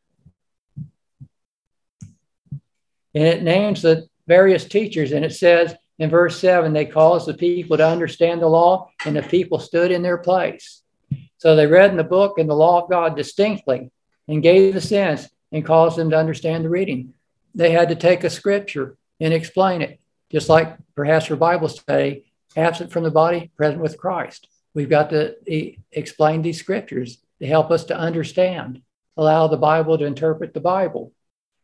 And it names the various teachers, and it says in verse seven, they caused the people to understand the law, and the people stood in their place. So they read in the book and the law of God distinctly and gave the sense and caused them to understand the reading. They had to take a scripture and explain it, just like perhaps for Bible study, absent from the body, present with Christ. We've got to e- explain these scriptures to help us to understand, allow the Bible to interpret the Bible.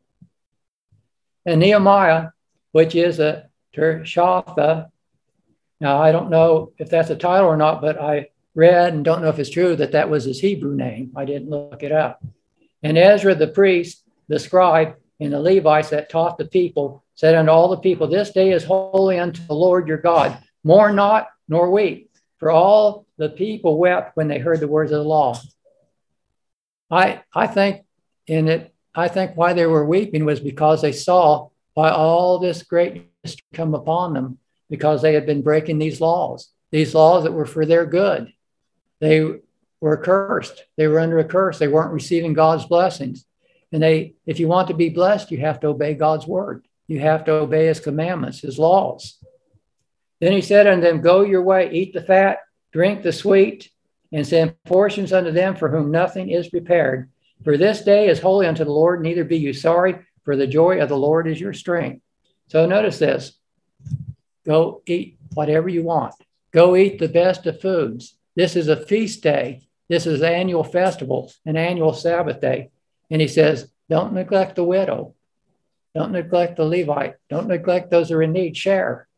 And Nehemiah, which is a Tershatha, now I don't know if that's a title or not, but I read and don't know if it's true that that was his Hebrew name. I didn't look it up. And Ezra the priest, the scribe, and the Levites that taught the people said unto all the people, this day is holy unto the Lord your God. Mourn not, nor weep. For all the people wept when they heard the words of the law. I I think in it, I think why they were weeping was because they saw why all this greatness come upon them, because they had been breaking these laws, these laws that were for their good. They were cursed. They were under a curse. They weren't receiving God's blessings. And they, if you want to be blessed, you have to obey God's word. You have to obey his commandments, his laws. Then he said unto them, go your way, eat the fat, drink the sweet, and send portions unto them for whom nothing is prepared. For this day is holy unto the Lord, neither be you sorry, for the joy of the Lord is your strength. So notice this. Go eat whatever you want. Go eat the best of foods. This is a feast day. This is an annual festival, an annual Sabbath day. And he says, don't neglect the widow. Don't neglect the Levite. Don't neglect those who are in need. Share.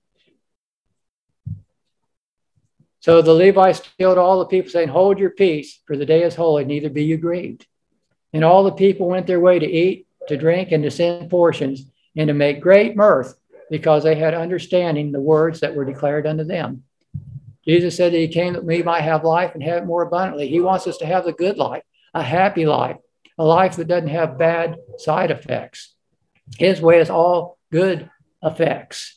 So the Levites killed all the people, saying, hold your peace, for the day is holy, neither be you grieved. And all the people went their way to eat, to drink, and to send portions, and to make great mirth, because they had understanding the words that were declared unto them. Jesus said that he came that we might have life and have it more abundantly. He wants us to have the good life, a happy life, a life that doesn't have bad side effects. His way is all good effects.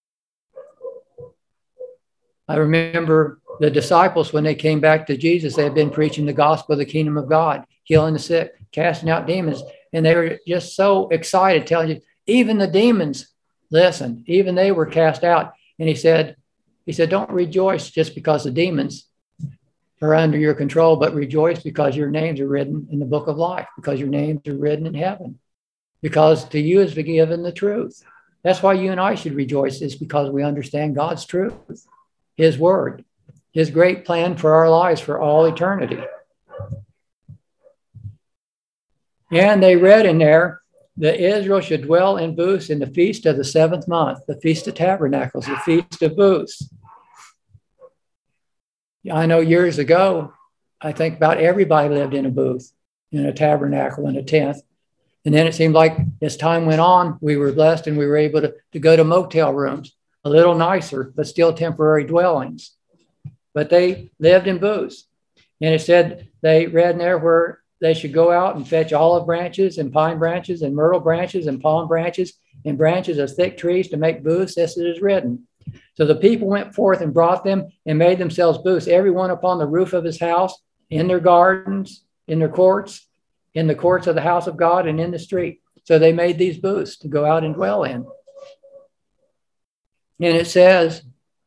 I remember the disciples, when they came back to Jesus, they had been preaching the gospel of the kingdom of God, healing the sick, casting out demons. And they were just so excited, telling you, even the demons listened, even they were cast out. And he said, he said, don't rejoice just because the demons are under your control, but rejoice because your names are written in the book of life, because your names are written in heaven, because to you is given the truth. That's why you and I should rejoice, is because we understand God's truth, his word, his great plan for our lives for all eternity. And they read in there that Israel should dwell in booths in the feast of the seventh month, the Feast of Tabernacles, the Feast of Booths. I know years ago, I think about everybody lived in a booth, in a tabernacle, in a tent. And then it seemed like as time went on, we were blessed and we were able to, to go to motel rooms, a little nicer, but still temporary dwellings. But they lived in booths. And it said, they read in there where they should go out and fetch olive branches and pine branches and myrtle branches and palm branches and branches of thick trees to make booths, as it is written. So the people went forth and brought them and made themselves booths, everyone upon the roof of his house, in their gardens, in their courts, in the courts of the house of God, and in the street. So they made these booths to go out and dwell in. And it says,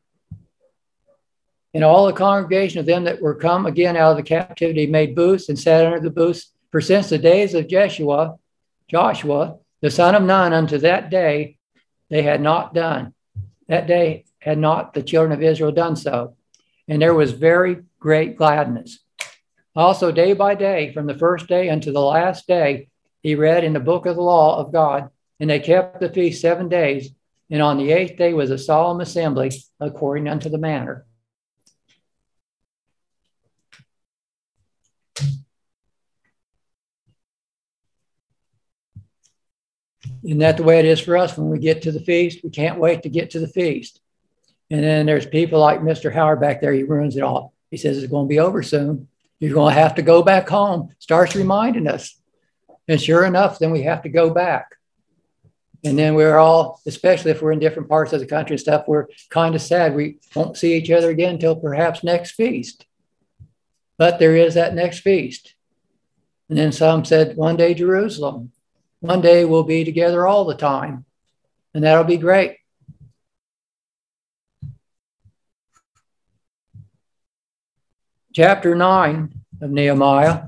and all the congregation of them that were come again out of the captivity made booths and sat under the booths. For since the days of Jeshua, Joshua, the son of Nun, unto that day, they had not done. That day had not the children of Israel done so. And there was very great gladness. Also, day by day, from the first day unto the last day, he read in the book of the law of God, and they kept the feast seven days. And on the eighth day was a solemn assembly according unto the manner. Isn't that the way it is for us when we get to the feast? We can't wait to get to the feast. And then there's people like Mister Howard back there. He ruins it all. He says it's going to be over soon. You're going to have to go back home. Starts reminding us. And sure enough, then we have to go back. And then we're all, especially if we're in different parts of the country and stuff, we're kind of sad. We won't see each other again until perhaps next feast. But there is that next feast. And then some said, one day Jerusalem. One day we'll be together all the time. And that'll be great. Chapter nine of Nehemiah.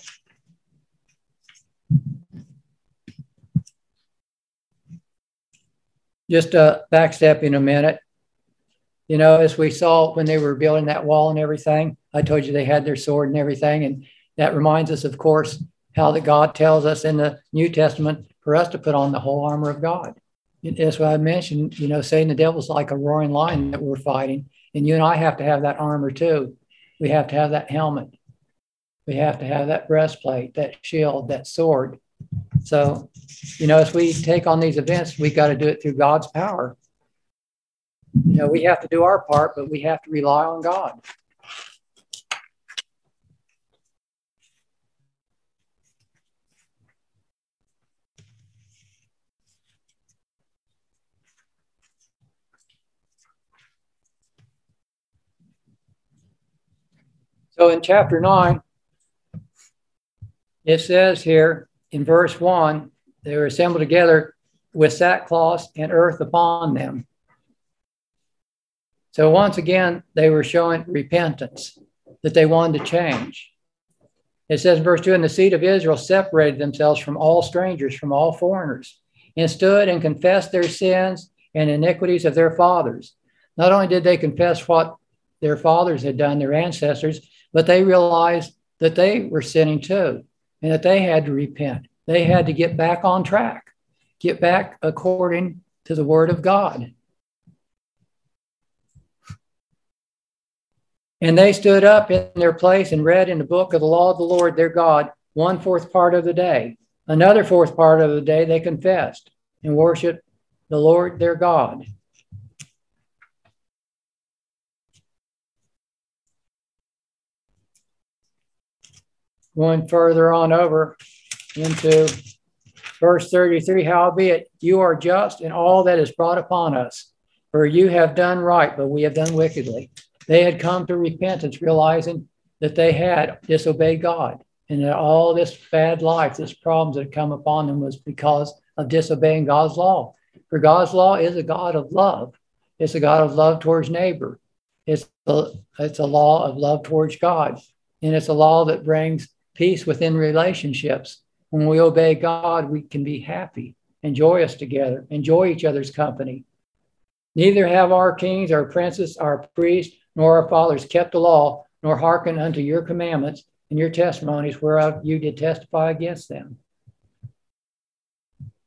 Just uh, backstepping a minute. You know, as we saw when they were building that wall and everything, I told you they had their sword and everything. And that reminds us, of course, how that God tells us in the New Testament for us to put on the whole armor of God. That's what I mentioned, you know, saying the devil's like a roaring lion that we're fighting. And you and I have to have that armor too. We have to have that helmet. We have to have that breastplate, that shield, that sword. So, you know, as we take on these events, we got to do it through God's power. You know, we have to do our part, but we have to rely on God. So in chapter nine, it says here in verse one, they were assembled together with sackcloth and earth upon them. So once again, they were showing repentance, that they wanted to change. It says in verse two, and the seed of Israel separated themselves from all strangers, from all foreigners, and stood and confessed their sins and iniquities of their fathers. Not only did they confess what their fathers had done, their ancestors, but they realized that they were sinning too, and that they had to repent. They had to get back on track, get back according to the word of God. And they stood up in their place and read in the book of the law of the Lord their God, one fourth part of the day. Another fourth part of the day they confessed and worshiped the Lord their God. Going further on over into verse thirty-three, howbeit you are just in all that is brought upon us, for you have done right, but we have done wickedly. They had come to repentance, realizing that they had disobeyed God, and that all this bad life, this problems that had come upon them was because of disobeying God's law. For God's law is a God of love. It's a God of love towards neighbor. It's a, it's a law of love towards God. And it's a law that brings peace within relationships. When we obey God, we can be happy and joyous together, enjoy each other's company. Neither have our kings, our princes, our priests, nor our fathers kept the law, nor hearkened unto your commandments and your testimonies, whereof you did testify against them.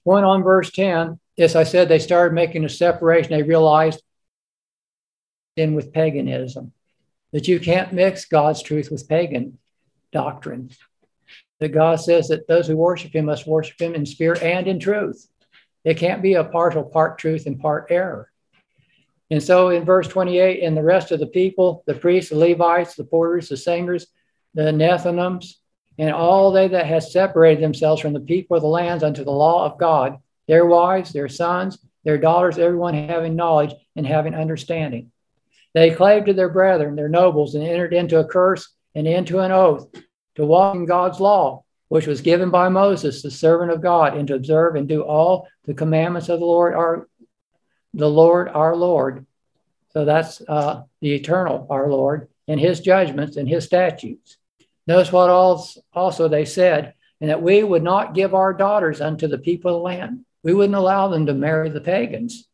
Going on verse ten, as I said, they started making a separation. They realized in with paganism that you can't mix God's truth with pagan doctrine. That God says that those who worship him must worship him in spirit and in truth. It can't be a partial, part truth and part error. And so in verse twenty-eight, and the rest of the people, the priests, the Levites, the porters, the singers, the Nethinims, and all they that had separated themselves from the people of the lands unto the law of God, their wives, their sons, their daughters, everyone having knowledge and having understanding. They clave to their brethren, their nobles, and entered into a curse and into an oath to walk in God's law, which was given by Moses, the servant of God, and to observe and do all the commandments of the Lord, our, the Lord, our Lord. So that's uh, the eternal, our Lord, and his judgments and his statutes. Notice what also they said, and that we would not give our daughters unto the people of the land. We wouldn't allow them to marry the pagans,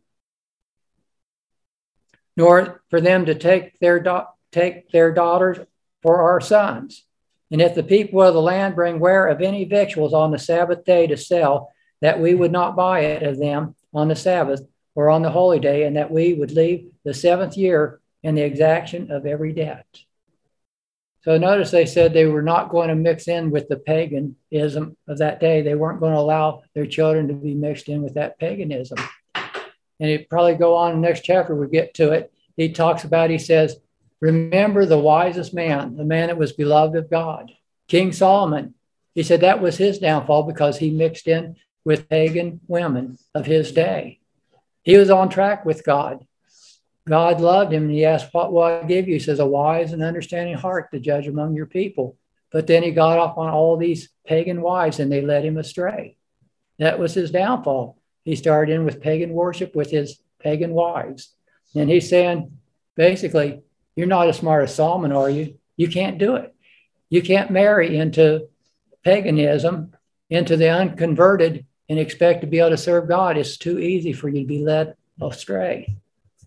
nor for them to take their, da- take their daughters for our sons. And if the people of the land bring ware of any victuals on the Sabbath day to sell, that we would not buy it of them on the Sabbath or on the holy day, and that we would leave the seventh year in the exaction of every debt. So notice they said they were not going to mix in with the paganism of that day. They weren't going to allow their children to be mixed in with that paganism. And it probably go on in the next chapter, we'll get to it. He talks about, he says, remember the wisest man, the man that was beloved of God, King Solomon. He said that was his downfall because he mixed in with pagan women of his day. He was on track with God. God loved him, and he asked, what will I give you? He says, a wise and understanding heart to judge among your people. But then he got off on all these pagan wives, and they led him astray. That was his downfall. He started in with pagan worship with his pagan wives. And he's saying, basically, you're not as smart as Solomon, are you? You can't do it. You can't marry into paganism, into the unconverted, and expect to be able to serve God. It's too easy for you to be led astray.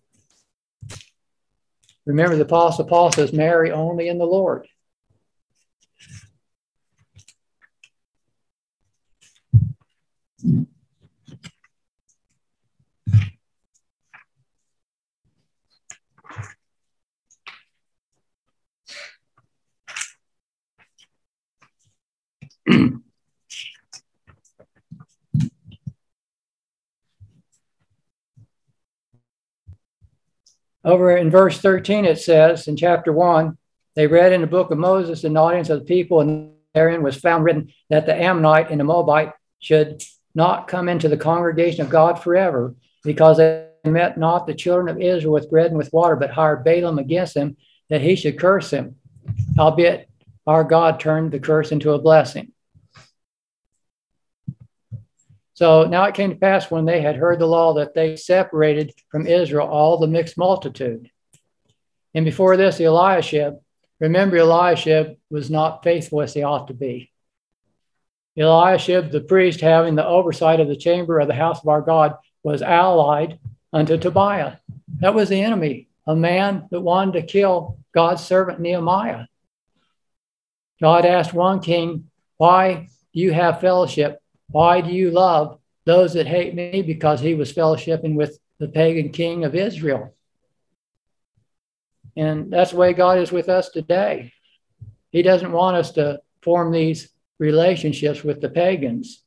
Remember, the Apostle Paul says, marry only in the Lord. Over in verse thirteen, it says in chapter one, they read in the book of Moses in the audience of the people, and therein was found written that the Ammonite and the Moabite should not come into the congregation of God forever, because they met not the children of Israel with bread and with water, but hired Balaam against them, that he should curse them. Howbeit, our God turned the curse into a blessing. So now it came to pass when they had heard the law that they separated from Israel all the mixed multitude. And before this, Eliashib, remember Eliashib was not faithful as he ought to be. Eliashib, the priest, having the oversight of the chamber of the house of our God, was allied unto Tobiah. That was the enemy, a man that wanted to kill God's servant Nehemiah. God asked one king, why do you have fellowship? Why do you love those that hate me? Because he was fellowshipping with the pagan king of Israel. And that's the way God is with us today. He doesn't want us to form these relationships with the pagans.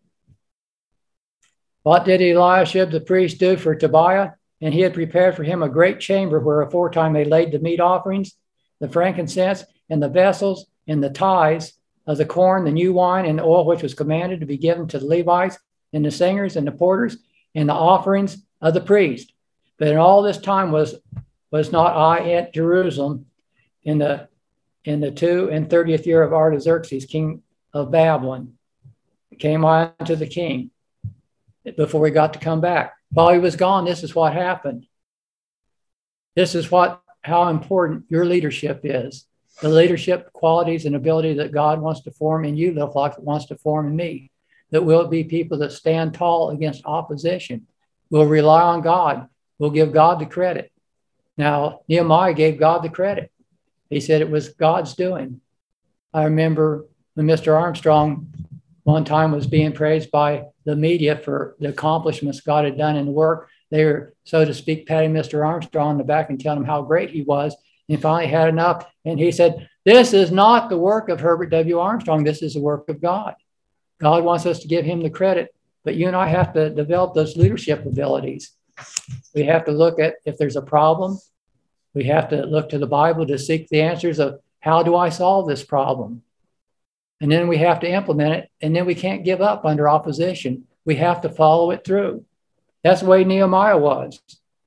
What did Eliashib the priest do for Tobiah? And he had prepared for him a great chamber where aforetime they laid the meat offerings, the frankincense, and the vessels, and the tithes of the corn, the new wine, and the oil, which was commanded to be given to the Levites, and the singers, and the porters, and the offerings of the priest. But in all this time was was not I at Jerusalem in the in the two and thirtieth year of Artaxerxes, king of Babylon. It came on to the king before he got to come back. While he was gone, this is what happened. This is what how important your leadership is. The leadership qualities and ability that God wants to form in you, look like it wants to form in me. That we'll be people that stand tall against opposition. We'll rely on God. We'll give God the credit. Now, Nehemiah gave God the credit. He said it was God's doing. I remember when Mister Armstrong one time was being praised by the media for the accomplishments God had done in the work. They were, so to speak, patting Mister Armstrong on the back and telling him how great he was. And finally had enough. And he said, this is not the work of Herbert W. Armstrong. This is the work of God. God wants us to give him the credit, but you and I have to develop those leadership abilities. We have to look at if there's a problem. We have to look to the Bible to seek the answers of how do I solve this problem? And then we have to implement it. And then we can't give up under opposition. We have to follow it through. That's the way Nehemiah was.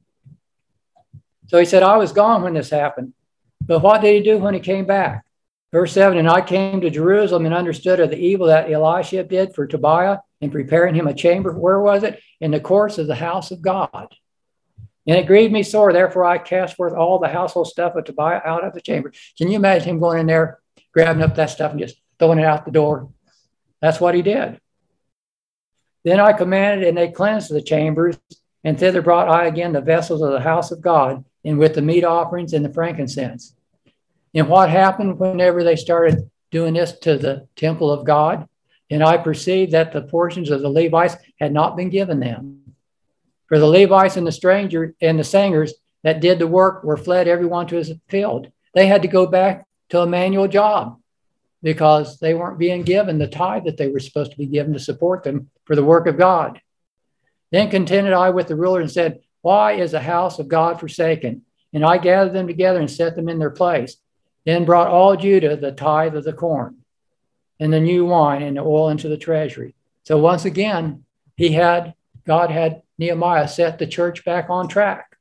So he said, I was gone when this happened. But what did he do when he came back? Verse seven, and I came to Jerusalem and understood of the evil that Elisha did for Tobiah in preparing him a chamber. Where was it? In the courts of the house of God. And it grieved me sore. Therefore, I cast forth all the household stuff of Tobiah out of the chamber. Can you imagine him going in there, grabbing up that stuff and just throwing it out the door? That's what he did. Then I commanded, and they cleansed the chambers, and thither brought I again the vessels of the house of God, and with the meat offerings and the frankincense. And what happened whenever they started doing this to the temple of God? And I perceived that the portions of the Levites had not been given them. For the Levites and the stranger and the singers that did the work were fled everyone to his field. They had to go back to a manual job because they weren't being given the tithe that they were supposed to be given to support them for the work of God. Then contended I with the ruler and said, why is the house of God forsaken? And I gathered them together and set them in their place. Then brought all Judah the tithe of the corn and the new wine and the oil into the treasury. So once again, he had, God had Nehemiah set the church back on track.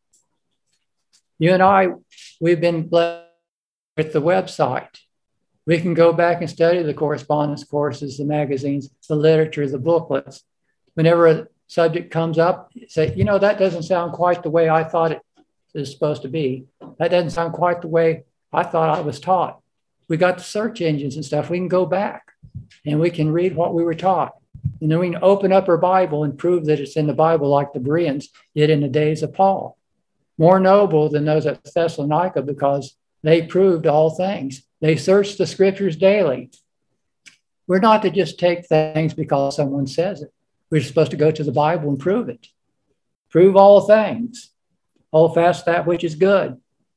You and I, we've been blessed with the website. We can go back and study the correspondence courses, the magazines, the literature, the booklets. Whenever a subject comes up, say, you know, that doesn't sound quite the way I thought it is supposed to be. That doesn't sound quite the way I thought I was taught. We got the search engines and stuff. We can go back and we can read what we were taught. And then we can open up our Bible and prove that it's in the Bible like the Bereans did in the days of Paul. More noble than those at Thessalonica because they proved all things. They searched the scriptures daily. We're not to just take things because someone says it. We're supposed to go to the Bible and prove it. Prove all things. Hold fast that which is good.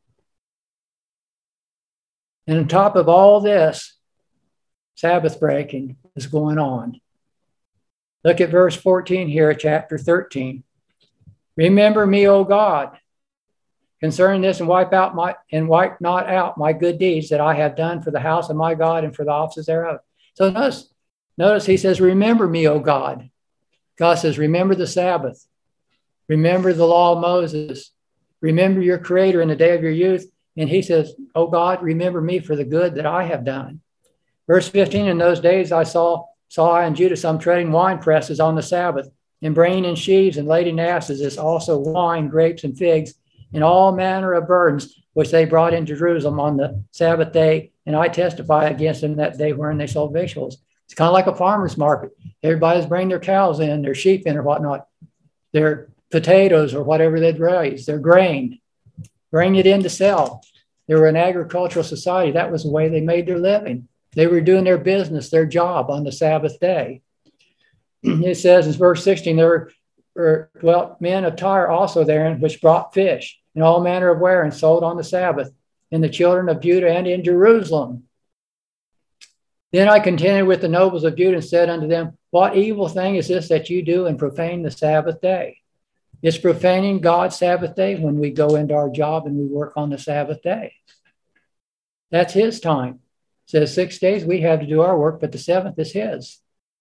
And on top of all this, Sabbath breaking is going on. Look at verse fourteen here, chapter thirteen. Remember me, O God, concerning this, and wipe out my and wipe not out my good deeds that I have done for the house of my God and for the offices thereof. So notice, notice he says, remember me, O God. God says, remember the Sabbath. Remember the law of Moses. Remember your Creator in the day of your youth. And he says, oh God, remember me for the good that I have done. Verse fifteen, in those days I saw, saw I in Judah some treading wine presses on the Sabbath, and bringing in sheaves and laden asses, as also wine, grapes, and figs, and all manner of burdens, which they brought into Jerusalem on the Sabbath day. And I testify against them that day wherein they sold victuals. It's kind of like a farmer's market. Everybody's bringing their cows in, their sheep in or whatnot, their potatoes or whatever they'd raised, their grain, bring it in to sell. They were an agricultural society. That was the way they made their living. They were doing their business, their job on the Sabbath day. It says in verse sixteen, there were dwelt men of Tyre also therein, which brought fish and all manner of ware and sold on the Sabbath, and the children of Judah and in Jerusalem. Then I contended with the nobles of Judah and said unto them, what evil thing is this that you do and profane the Sabbath day? It's profaning God's Sabbath day when we go into our job and we work on the Sabbath day. That's his time. It says six days we have to do our work, but the seventh is his.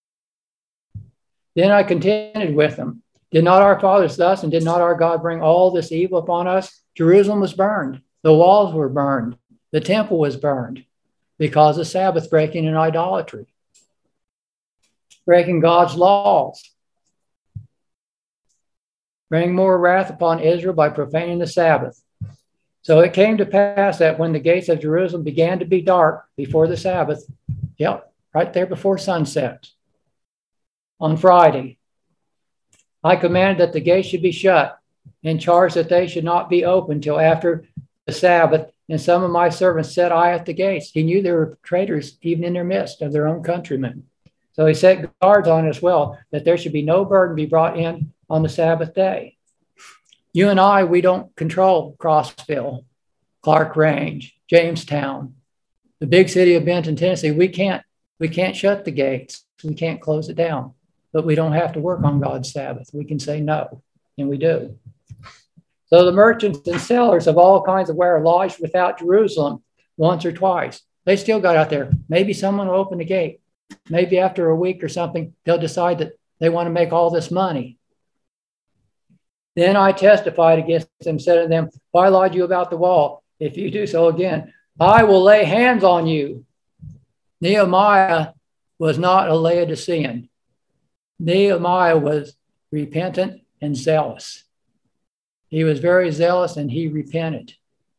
Then I contended with them. Did not our fathers thus, and did not our God bring all this evil upon us? Jerusalem was burned. The walls were burned. The temple was burned because of Sabbath breaking and idolatry. Breaking God's laws. Bring more wrath upon Israel by profaning the Sabbath. So it came to pass that when the gates of Jerusalem began to be dark before the Sabbath, yep, right there before sunset, on Friday, I commanded that the gates should be shut and charged that they should not be opened till after the Sabbath. And some of my servants set I at the gates. He knew there were traitors even in their midst of their own countrymen. So he set guards on it as well, that there should be no burden be brought in on the Sabbath day. You and I, we don't control Crossville, Clark Range, Jamestown, the big city of Benton, Tennessee. We can't, we can't shut the gates. We can't close it down, but we don't have to work on God's Sabbath. We can say no, and we do. So the merchants and sellers of all kinds of ware lodged without Jerusalem once or twice. They still got out there. Maybe someone will open the gate. Maybe after a week or something, they'll decide that they want to make all this money. Then I testified against them, said to them, why lodge you about the wall? If you do so again, I will lay hands on you. Nehemiah was not a Laodicean. Nehemiah was repentant and zealous. He was very zealous and he repented.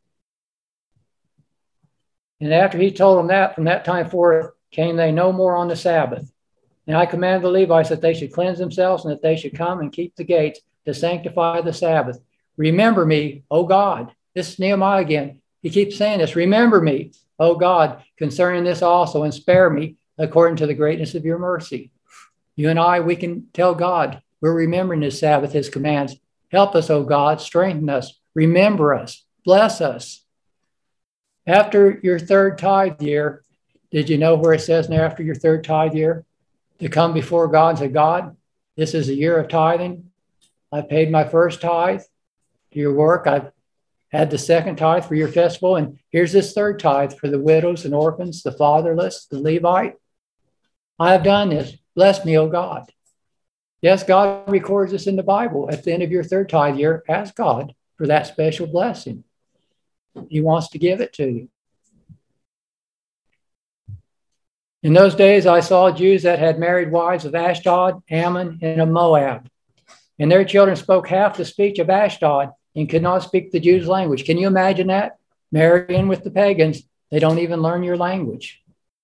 And after he told them that, from that time forth, came they no more on the Sabbath. And I commanded the Levites that they should cleanse themselves and that they should come and keep the gates to sanctify the Sabbath. Remember me, O God. This is Nehemiah again. He keeps saying this. Remember me, O God, concerning this also, and spare me according to the greatness of your mercy. You and I, we can tell God, we're remembering his Sabbath, his commands. Help us, O God, strengthen us, remember us, bless us. After your third tithe year, did you know where it says now after your third tithe year? To come before God and say, God, this is a year of tithing. I paid my first tithe to your work. I've had the second tithe for your festival. And here's this third tithe for the widows and orphans, the fatherless, the Levite. I have done this. Bless me, O God. Yes, God records this in the Bible. At the end of your third tithe year, ask God for that special blessing. He wants to give it to you. In those days, I saw Jews that had married wives of Ashdod, Ammon, and of Moab. And their children spoke half the speech of Ashdod and could not speak the Jews' language. Can you imagine that? Marrying with the pagans, they don't even learn your language.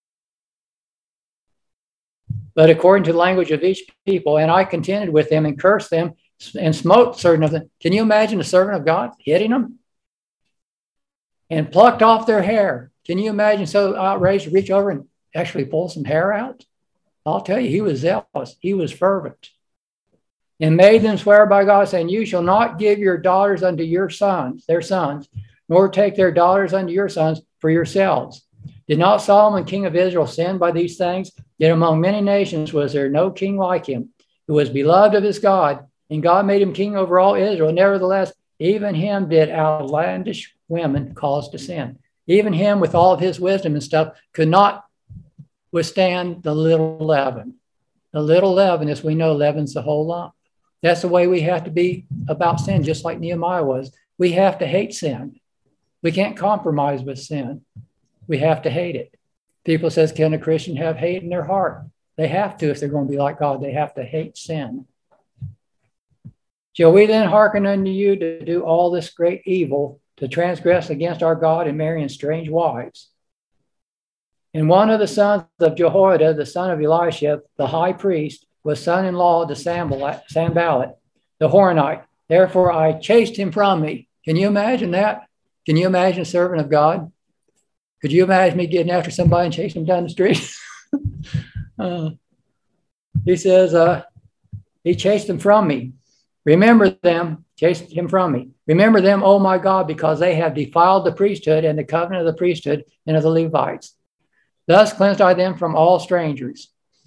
But according to the language of each people, and I contended with them and cursed them and smote certain of them. Can you imagine a servant of God hitting them? And plucked off their hair. Can you imagine so outraged to reach over and actually pull some hair out? I'll tell you, he was zealous. He was fervent. And made them swear by God, saying, you shall not give your daughters unto your sons, their sons, nor take their daughters unto your sons for yourselves. Did not Solomon, king of Israel, sin by these things? Yet among many nations was there no king like him, who was beloved of his God, and God made him king over all Israel. Nevertheless, even him did outlandish women cause to sin. Even him, with all of his wisdom and stuff, could not withstand the little leaven. The little leaven, as we know, leavens the whole lump. That's the way we have to be about sin, just like Nehemiah was. We have to hate sin. We can't compromise with sin. We have to hate it. People says, can a Christian have hate in their heart? They have to if they're going to be like God. They have to hate sin. Shall we then hearken unto you to do all this great evil, to transgress against our God and marrying strange wives? And one of the sons of Jehoiada, the son of Elisha, the high priest, was son-in-law to Sanballat, the Horonite. Therefore, I chased him from me. Can you imagine that? Can you imagine a servant of God? Could you imagine me getting after somebody and chasing them down the street? uh, he says, uh, he chased them from me. Remember them, chased him from me. Remember them, oh my God, because they have defiled the priesthood and the covenant of the priesthood and of the Levites. Thus cleansed I them from all strangers.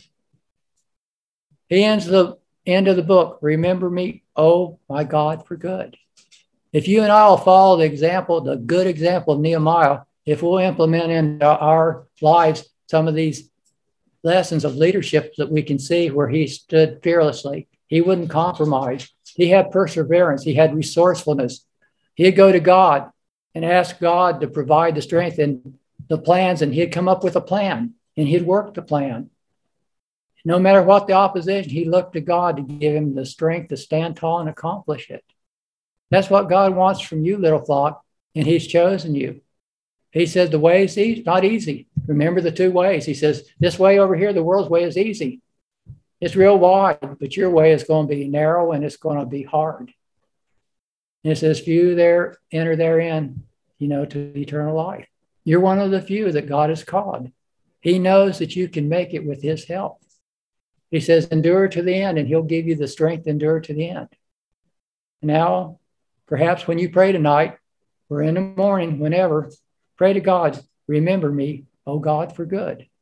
He ends the end of the book. Remember me, oh my God, for good. If you and I will follow the example, the good example of Nehemiah, if we'll implement in our lives some of these lessons of leadership that we can see where he stood fearlessly, he wouldn't compromise. He had perseverance. He had resourcefulness. He'd go to God and ask God to provide the strength and the plans, and he'd come up with a plan, and he'd work the plan. No matter what the opposition, he looked to God to give him the strength to stand tall and accomplish it. That's what God wants from you, little flock, and he's chosen you. He says the way is easy, not easy. Remember the two ways. He says, this way over here, the world's way is easy. It's real wide, but your way is going to be narrow and it's going to be hard. And it says, few there enter therein, you know, to eternal life. You're one of the few that God has called. He knows that you can make it with his help. He says, endure to the end, and he'll give you the strength to endure to the end. Now, perhaps when you pray tonight or in the morning, whenever, pray to God, remember me, oh God, for good.